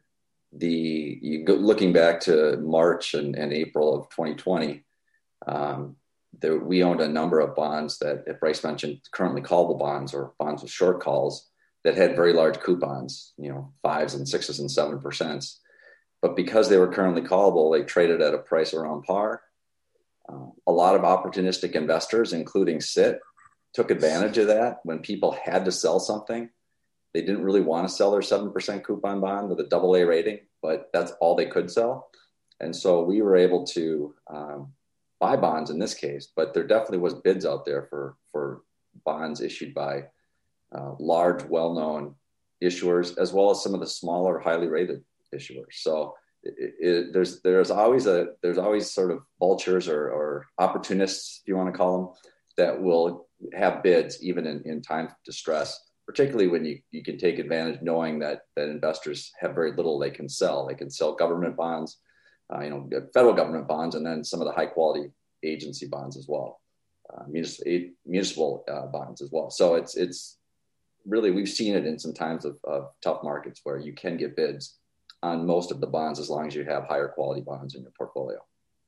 The you go, looking back to March and, and April of twenty twenty, um, there, we owned a number of bonds that, if Bryce mentioned, currently callable bonds or bonds with short calls that had very large coupons, you know, fives and sixes and seven percents. But because they were currently callable, they traded at a price around par. Uh, a lot of opportunistic investors, including C I T, took advantage of that when people had to sell something. They didn't really want to sell their seven percent coupon bond with a double A rating, but that's all they could sell. And so we were able to um, buy bonds in this case, but there definitely was bids out there for, for bonds issued by uh, large, well-known issuers, as well as some of the smaller, highly rated issuers. So it, it, there's there's always a there's always sort of vultures or, or opportunists, if you want to call them, that will have bids even in, in times of distress, particularly when you, you can take advantage knowing that that investors have very little they can sell. They can sell government bonds, uh, you know, federal government bonds, and then some of the high quality agency bonds as well, uh, municipal, municipal uh, bonds as well. So it's it's really, we've seen it in some times of, of tough markets where you can get bids on most of the bonds as long as you have higher quality bonds in your portfolio.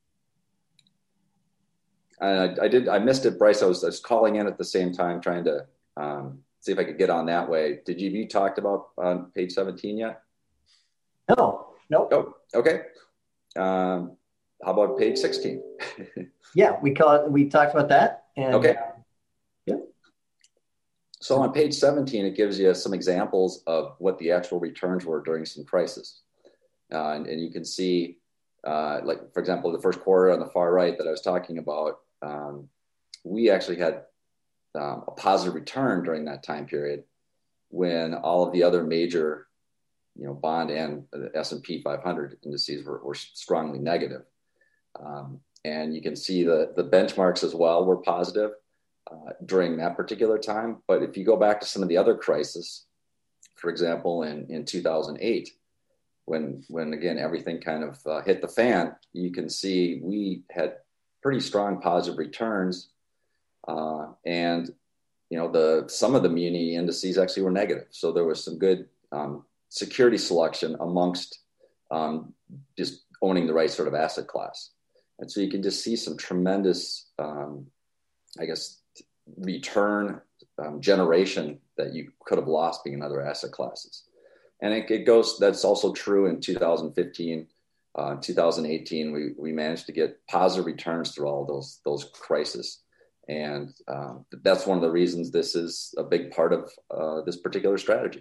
And I, I did, I missed it, Bryce. I was, I was calling in at the same time, trying to um, see if I could get on that way. Did you, you talked about on page seventeen yet? No, no. Oh, okay. Um, how about page sixteen? Yeah, we call it, we talked about that. And, okay. Uh, yeah. So on page seventeen, it gives you some examples of what the actual returns were during some crises. Uh, and, and you can see, uh, like, for example, the first quarter on the far right that I was talking about, um, we actually had um, a positive return during that time period when all of the other major, you know, bond and the S and P five hundred indices were, were strongly negative. Um, and you can see the, the benchmarks as well were positive. uh, during that particular time. But if you go back to some of the other crises, for example, in, in two thousand eight, when, when again, everything kind of uh, hit the fan, you can see we had pretty strong positive returns. Uh, and, you know, the some of the muni indices actually were negative. So there was some good um, security selection amongst um, just owning the right sort of asset class. And so you can just see some tremendous, um, I guess, return um, generation that you could have lost being in other asset classes. And it, it goes, that's also true in two thousand fifteen, uh, two thousand eighteen, we, we managed to get positive returns through all those, those crises. And um, that's one of the reasons this is a big part of uh, this particular strategy.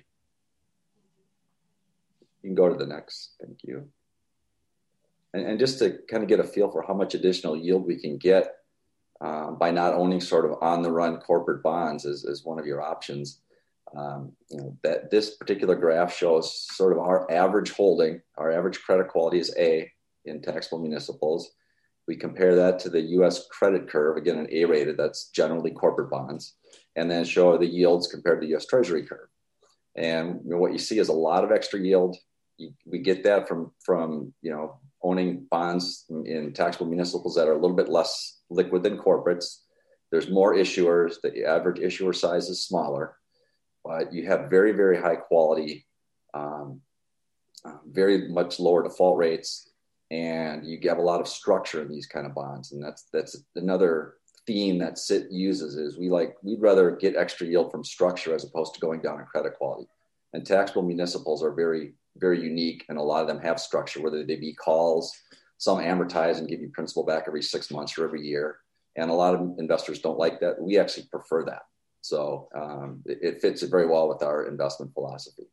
You can go to the next, thank you. And, and just to kind of get a feel for how much additional yield we can get uh, by not owning sort of on the run corporate bonds as, as one of your options. Um, you know, that this particular graph shows sort of our average holding, our average credit quality is A in taxable municipals. We compare that to the U S credit curve, again, an A rated, that's generally corporate bonds, and then show the yields compared to the U S Treasury curve. And you know, what you see is a lot of extra yield. You, we get that from, from, you know, owning bonds in, in taxable municipals that are a little bit less liquid than corporates. There's more issuers. The average issuer size is smaller, but you have very, very high quality, um, uh, very much lower default rates. And you have a lot of structure in these kind of bonds. And that's that's another theme that C I T uses is we like, we'd rather get extra yield from structure as opposed to going down in credit quality. And taxable municipals are very, very unique. And a lot of them have structure, whether they be calls, some amortize and give you principal back every six months or every year. And a lot of investors don't like that. We actually prefer that. So um, it, it fits very well with our investment philosophy.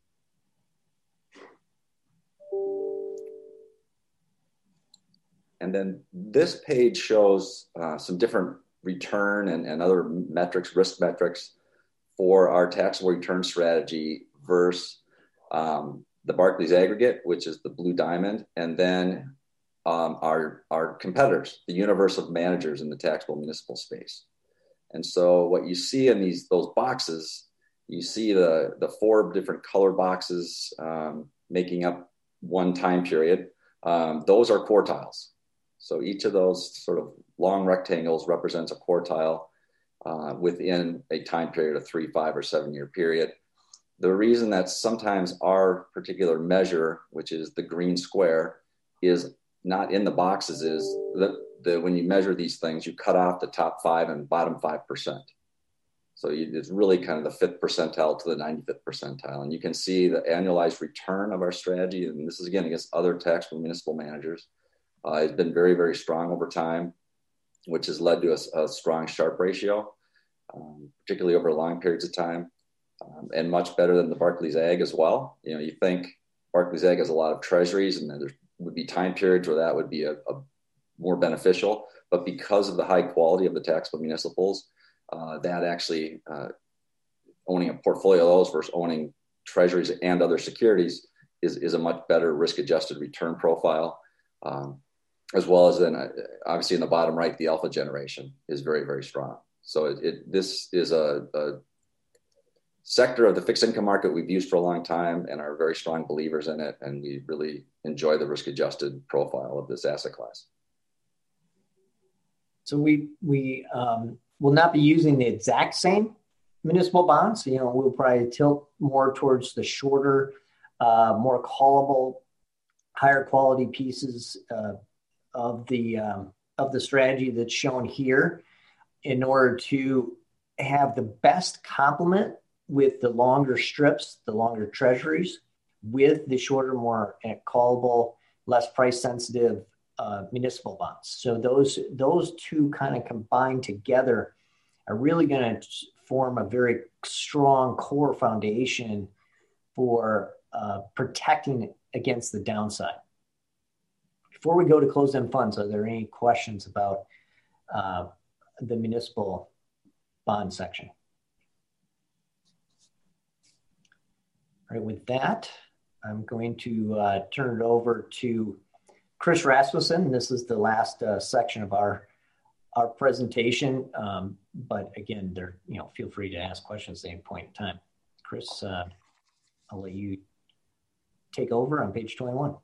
And then this page shows uh, some different return and, and other metrics, risk metrics for our taxable return strategy versus um, the Barclays aggregate, which is the blue diamond, and then um, our, our competitors, the universe of managers in the taxable municipal space. And so what you see in these those boxes, you see the, the four different color boxes um, making up one time period. Um, those are quartiles. So each of those sort of long rectangles represents a quartile uh, within a time period of three, five, or seven year period. The reason that sometimes our particular measure, which is the green square, is not in the boxes is that the, when you measure these things, you cut off the top five and bottom five percent. So you, it's really kind of the fifth percentile to the ninety-fifth percentile. And you can see the annualized return of our strategy. And this is again against other taxable municipal managers. Uh, it's been very, very strong over time, which has led to a, a strong Sharpe ratio, um, particularly over long periods of time, um, and much better than the Barclays Ag as well. You know, you think Barclays Ag has a lot of treasuries, and there would be time periods where that would be a, a more beneficial. But because of the high quality of the taxable municipals, uh, that actually uh, owning a portfolio of those versus owning treasuries and other securities is, is a much better risk-adjusted return profile. Um, as well as then uh, obviously in the bottom right, the alpha generation is very, very strong. So it, it this is a, a sector of the fixed income market we've used for a long time and are very strong believers in it. And we really enjoy the risk adjusted profile of this asset class. So we, we um, will not be using the exact same municipal bonds. You know, we'll probably tilt more towards the shorter, uh, more callable, higher quality pieces uh, of the um, of the strategy that's shown here in order to have the best complement with the longer strips, the longer treasuries, with the shorter, more callable, less price sensitive uh, municipal bonds. So those those two kind of combined together are really going to form a very strong core foundation for uh, protecting against the downside. Before we go to closed-end funds, are there any questions about uh, the municipal bond section? All right, with that, I'm going to uh, turn it over to Chris Rasmussen. This is the last uh, section of our our presentation, um, but again, there, you know, feel free to ask questions at any point in time. Chris, uh, I'll let you take over on page twenty-one.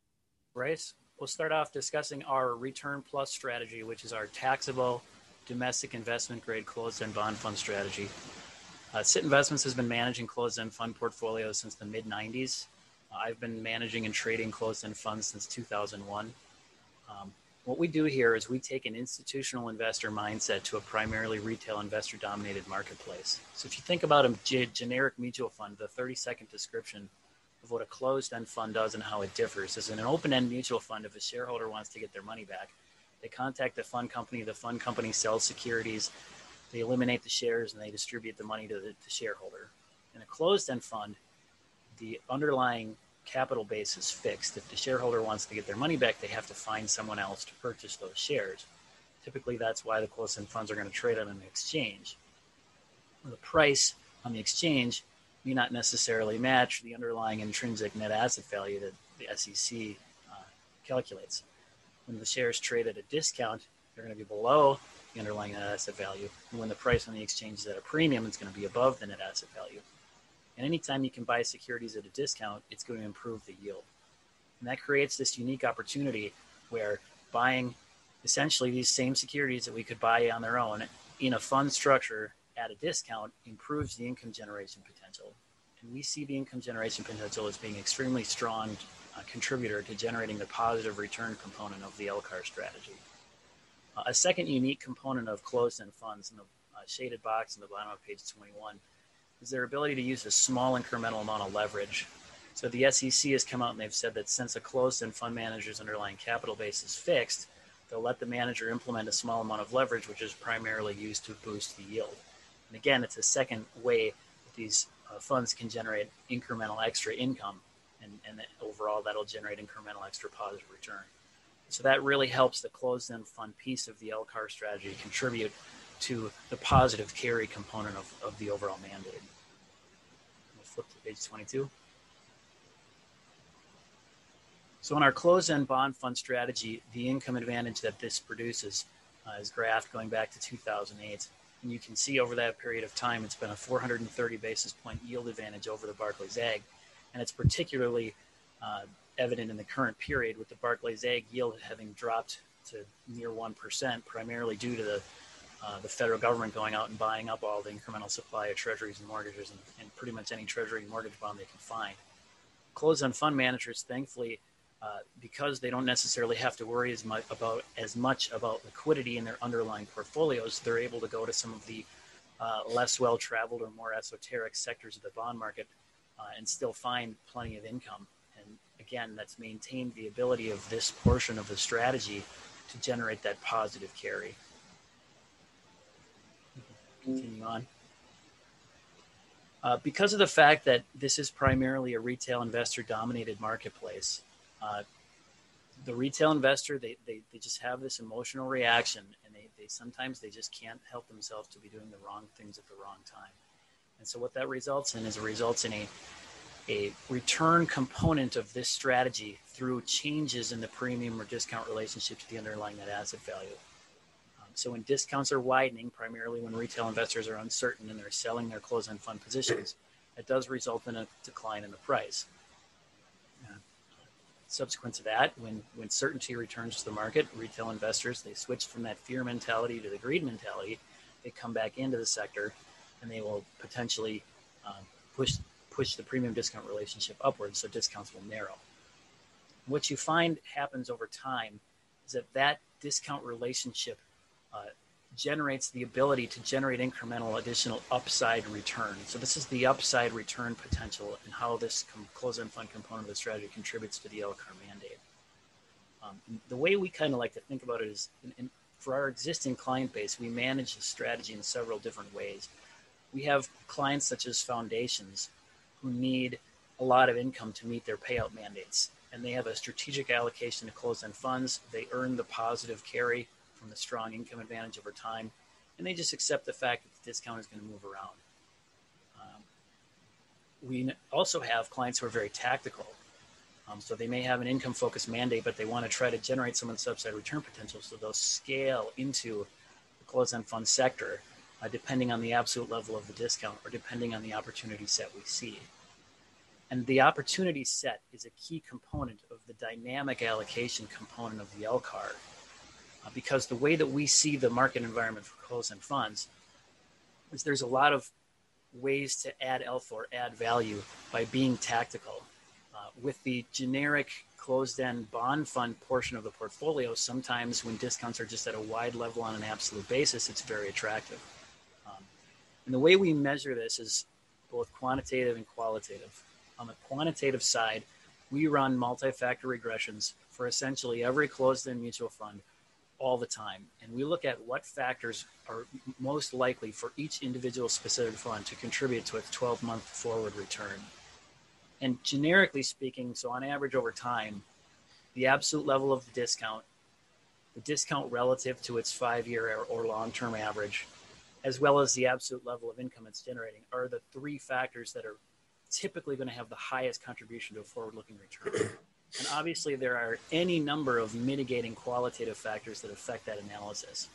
Bryce, we'll start off discussing our Return Plus strategy, which is our taxable domestic investment grade closed-end bond fund strategy. Uh, C I T Investments has been managing closed-end fund portfolios since the mid nineties. Uh, I've been managing and trading closed-end funds since two thousand one. Um, what we do here is we take an institutional investor mindset to a primarily retail investor dominated marketplace. So if you think about a g- generic mutual fund, the thirty second description of what a closed-end fund does and how it differs is in an open-end mutual fund, if a shareholder wants to get their money back, they contact the fund company, the fund company sells securities, they eliminate the shares, and they distribute the money to the, the shareholder. In a closed-end fund, the underlying capital base is fixed. If the shareholder wants to get their money back, they have to find someone else to purchase those shares. Typically, that's why the closed-end funds are going to trade on an exchange. The price on the exchange may not necessarily match the underlying intrinsic net asset value that the S E C uh, calculates. When the shares trade at a discount, they're going to be below the underlying net asset value. And when the price on the exchange is at a premium, it's going to be above the net asset value. And anytime you can buy securities at a discount, it's going to improve the yield. And that creates this unique opportunity where buying essentially these same securities that we could buy on their own in a fund structure at a discount improves the income generation potential. And we see the income generation potential as being an extremely strong uh, contributor to generating the positive return component of the L C A R strategy. Uh, a second unique component of closed-end funds in the uh, shaded box in the bottom of page twenty-one is their ability to use a small incremental amount of leverage. So the S E C has come out and they've said that since a closed-end fund manager's underlying capital base is fixed, they'll let the manager implement a small amount of leverage, which is primarily used to boost the yield. And again, it's a second way that these uh, funds can generate incremental extra income, and, and overall that'll generate incremental extra positive return. So that really helps the closed-end fund piece of the L C A R strategy contribute to the positive carry component of, of the overall mandate. We'll flip to page twenty-two. So in our closed-end bond fund strategy, the income advantage that this produces uh, is graphed going back to two thousand eight. And you can see over that period of time, it's been a four hundred thirty basis point yield advantage over the Barclays Agg. And it's particularly uh, evident in the current period with the Barclays Agg yield having dropped to near one percent, primarily due to the, uh, the federal government going out and buying up all the incremental supply of treasuries and mortgages and, and pretty much any treasury and mortgage bond they can find. Closed-end fund managers, thankfully, Uh, because they don't necessarily have to worry as much about as much about liquidity in their underlying portfolios, they're able to go to some of the uh, less well-traveled or more esoteric sectors of the bond market uh, and still find plenty of income. And again, that's maintained the ability of this portion of the strategy to generate that positive carry. Continue on. Uh, because of the fact that this is primarily a retail investor-dominated marketplace, Uh, the retail investor, they, they, they just have this emotional reaction, and they, they sometimes they just can't help themselves to be doing the wrong things at the wrong time. And so what that results in is it results in a, a return component of this strategy through changes in the premium or discount relationship to the underlying net asset value. Um, so when discounts are widening, primarily when retail investors are uncertain and they're selling their closed-end fund positions, it does result in a decline in the price. Subsequent to that, when, when certainty returns to the market, retail investors, they switch from that fear mentality to the greed mentality. They come back into the sector and they will potentially um, push, push the premium discount relationship upwards, so discounts will narrow. What you find happens over time is that that discount relationship uh, generates the ability to generate incremental additional upside return. So this is the upside return potential and how this com- closed-end fund component of the strategy contributes to the L C A R mandate. Um, the way we kind of like to think about it is, in, in, for our existing client base, we manage the strategy in several different ways. We have clients such as foundations who need a lot of income to meet their payout mandates, and they have a strategic allocation to closed-end funds. They earn the positive carry from the strong income advantage over time, and they just accept the fact that the discount is going to move around. Um, we also have clients who are very tactical. Um, so they may have an income-focused mandate, but they want to try to generate some of the upside return potential, so they'll scale into closed-end fund sector, uh, depending on the absolute level of the discount or depending on the opportunity set we see. And the opportunity set is a key component of the dynamic allocation component of the L C A R, uh, because the way that we see the market environment for closed-end funds is there's a lot of ways to add alpha or add value by being tactical. Uh, with the generic closed-end bond fund portion of the portfolio, sometimes when discounts are just at a wide level on an absolute basis, it's very attractive. Um, and the way we measure this is both quantitative and qualitative. On the quantitative side, we run multi-factor regressions for essentially every closed-end mutual fund all the time. And we look at what factors are most likely for each individual specific fund to contribute to its twelve-month forward return. And generically speaking, so on average over time, the absolute level of the discount, the discount relative to its five-year or long-term average, as well as the absolute level of income it's generating are the three factors that are typically going to have the highest contribution to a forward-looking return. And obviously there are any number of mitigating qualitative factors that affect that analysis.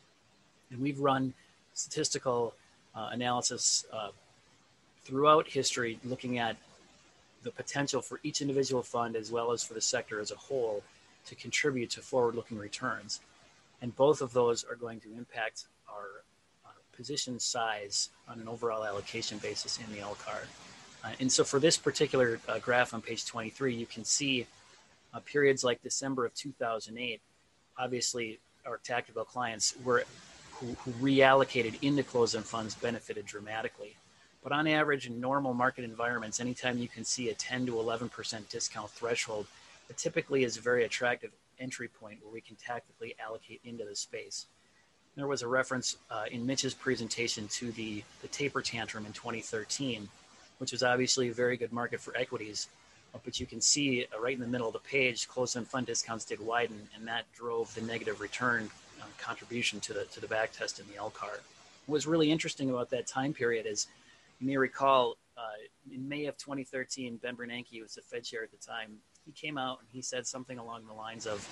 And we've run statistical uh, analysis uh, throughout history looking at the potential for each individual fund as well as for the sector as a whole to contribute to forward-looking returns. And both of those are going to impact our uh, position size on an overall allocation basis in the L C A R. Uh, and so for this particular uh, graph on page twenty-three, you can see uh, periods like December of two thousand eight, obviously our tactical clients were who, who reallocated into closed-end funds benefited dramatically. But on average, in normal market environments, anytime you can see a ten to eleven percent discount threshold, it typically is a very attractive entry point where we can tactically allocate into the space. There was a reference uh, in Mitch's presentation to the, the taper tantrum in twenty thirteen, which was obviously a very good market for equities. Uh, but you can see uh, right in the middle of the page, closed-end fund discounts did widen, and that drove the negative return uh, contribution to the, to the back test in the L C A R. What was really interesting about that time period is, you may recall, uh, in May of twenty thirteen, Ben Bernanke was the Fed chair at the time. He came out and he said something along the lines of,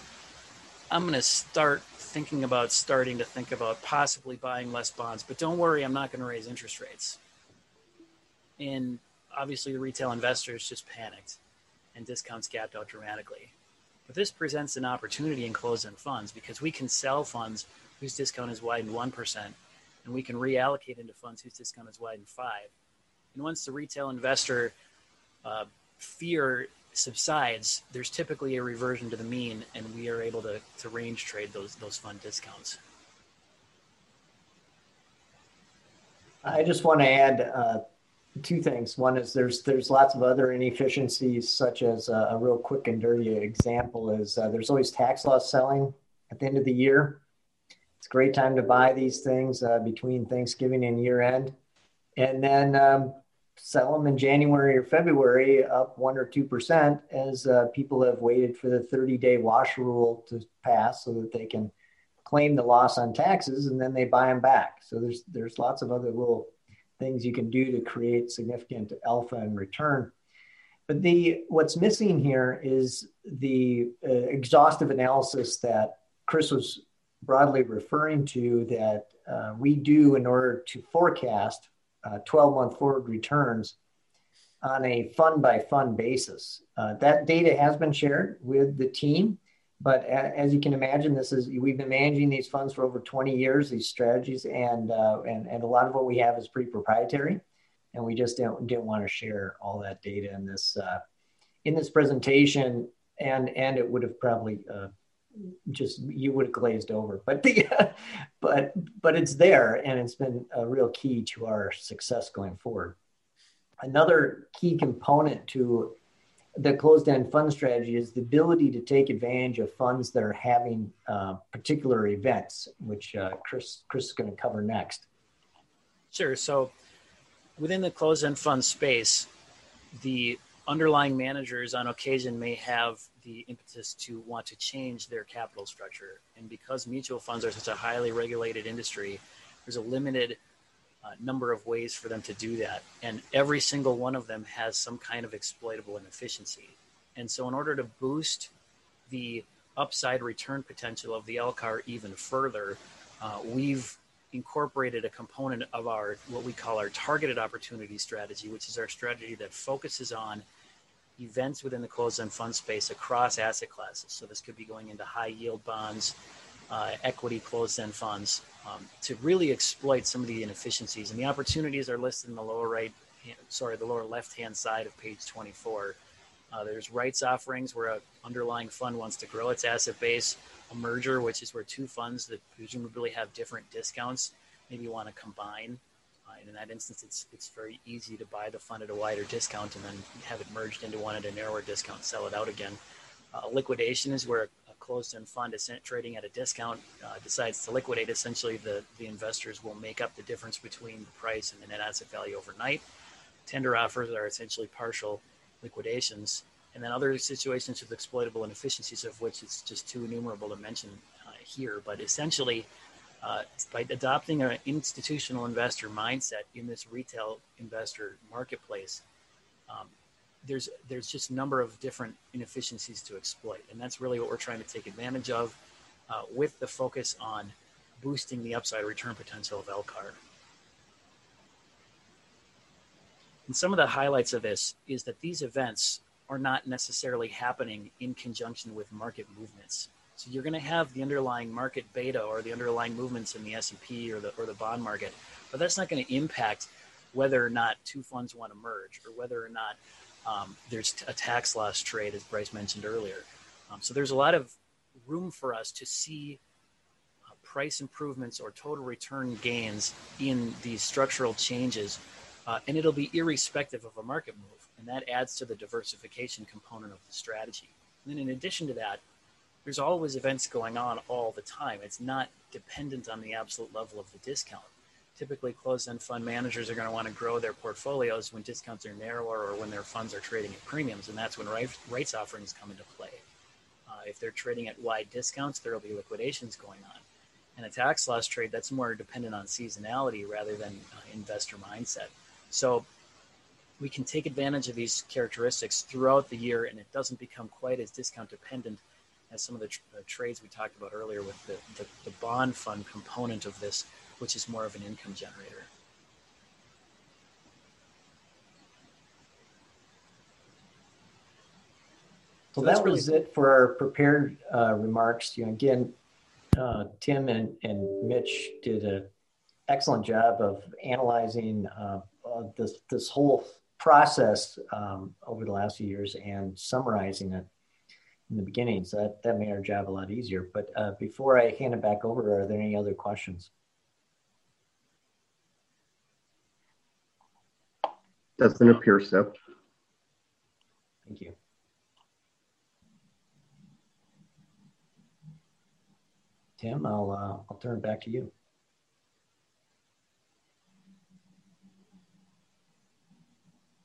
I'm going to start thinking about starting to think about possibly buying less bonds, but don't worry, I'm not going to raise interest rates. And obviously the retail investors just panicked and discounts gapped out dramatically. But this presents an opportunity in closed-end funds because we can sell funds whose discount is widened one percent, and we can reallocate into funds whose discount is widened five. And once the retail investor uh, fear subsides, there's typically a reversion to the mean, and we are able to, to range trade those, those fund discounts. I just want to add uh, two things. One is there's there's lots of other inefficiencies, such as uh, a real quick and dirty example is uh, there's always tax loss selling at the end of the year. It's a great time to buy these things uh, between Thanksgiving and year end. And then um, sell them in January or February up one or two percent as uh, people have waited for the thirty day wash rule to pass so that they can claim the loss on taxes, and then they buy them back. So there's there's lots of other little things you can do to create significant alpha and return. But the what's missing here is the uh, exhaustive analysis that Chris was broadly referring to that uh, we do in order to forecast uh, twelve month forward returns on a fund by fund basis. Uh, that data has been shared with the team, but a, as you can imagine, this is we've been managing these funds for over twenty years, these strategies, and uh, and and a lot of what we have is pretty proprietary, and we just didn't didn't want to share all that data in this uh, in this presentation, and and it would have probably uh, just you would have glazed over, but the but but it's there, and it's been a real key to our success going forward. Another key component to the closed-end fund strategy is the ability to take advantage of funds that are having uh, particular events, which uh, Chris Chris is going to cover next. Sure. So within the closed-end fund space, the underlying managers on occasion may have the impetus to want to change their capital structure. And because mutual funds are such a highly regulated industry, there's a limited uh, number of ways for them to do that. And every single one of them has some kind of exploitable inefficiency. And so in order to boost the upside return potential of the L C A R even further, uh, we've incorporated a component of our, what we call our targeted opportunity strategy, which is our strategy that focuses on events within the closed-end fund space across asset classes. So this could be going into high yield bonds, uh, equity closed-end funds, um, to really exploit some of the inefficiencies. And the opportunities are listed in the lower right, sorry, the lower left-hand side of page twenty-four. Uh, there's rights offerings where an underlying fund wants to grow its asset base, a merger, which is where two funds that presumably have different discounts maybe want to combine. Uh, and in that instance, it's it's very easy to buy the fund at a wider discount and then have it merged into one at a narrower discount, sell it out again. Uh, liquidation is where a, a closed-end fund is trading at a discount, uh, decides to liquidate. Essentially, the, the investors will make up the difference between the price and the net asset value overnight. Tender offers are essentially partial liquidations. And then other situations with exploitable inefficiencies, of which it's just too innumerable to mention uh, here. But essentially, uh, by adopting an institutional investor mindset in this retail investor marketplace, um, there's there's just a number of different inefficiencies to exploit. And that's really what we're trying to take advantage of uh, with the focus on boosting the upside return potential of L C A R. And some of the highlights of this is that these events are not necessarily happening in conjunction with market movements. So you're going to have the underlying market beta or the underlying movements in the S and P or the or the bond market, but that's not going to impact whether or not two funds want to merge or whether or not um, there's a tax loss trade, as Bryce mentioned earlier. Um, so there's a lot of room for us to see uh, price improvements or total return gains in these structural changes. Uh, and it'll be irrespective of a market move. And that adds to the diversification component of the strategy. And then in addition to that, there's always events going on all the time. It's not dependent on the absolute level of the discount. Typically, closed-end fund managers are going to want to grow their portfolios when discounts are narrower or when their funds are trading at premiums, and that's when rights offerings come into play. Uh, if they're trading at wide discounts, there will be liquidations going on. And a tax loss trade, that's more dependent on seasonality rather than uh, investor mindset. So we can take advantage of these characteristics throughout the year, and it doesn't become quite as discount dependent as some of the, tr- the trades we talked about earlier with the, the, the bond fund component of this, which is more of an income generator. So, so that was really it for our prepared uh, remarks. You know, again, uh, Tim and, and Mitch did an excellent job of analyzing uh, uh, this this whole process um, over the last few years and summarizing it in the beginning. So that, that made our job a lot easier. But uh, before I hand it back over, are there any other questions? Doesn't appear so. Thank you. Tim, I'll, uh, I'll turn it back to you.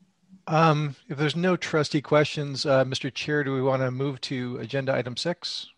Um, if there's no trustee questions, uh, Mister Chair, do we want to move to agenda item six?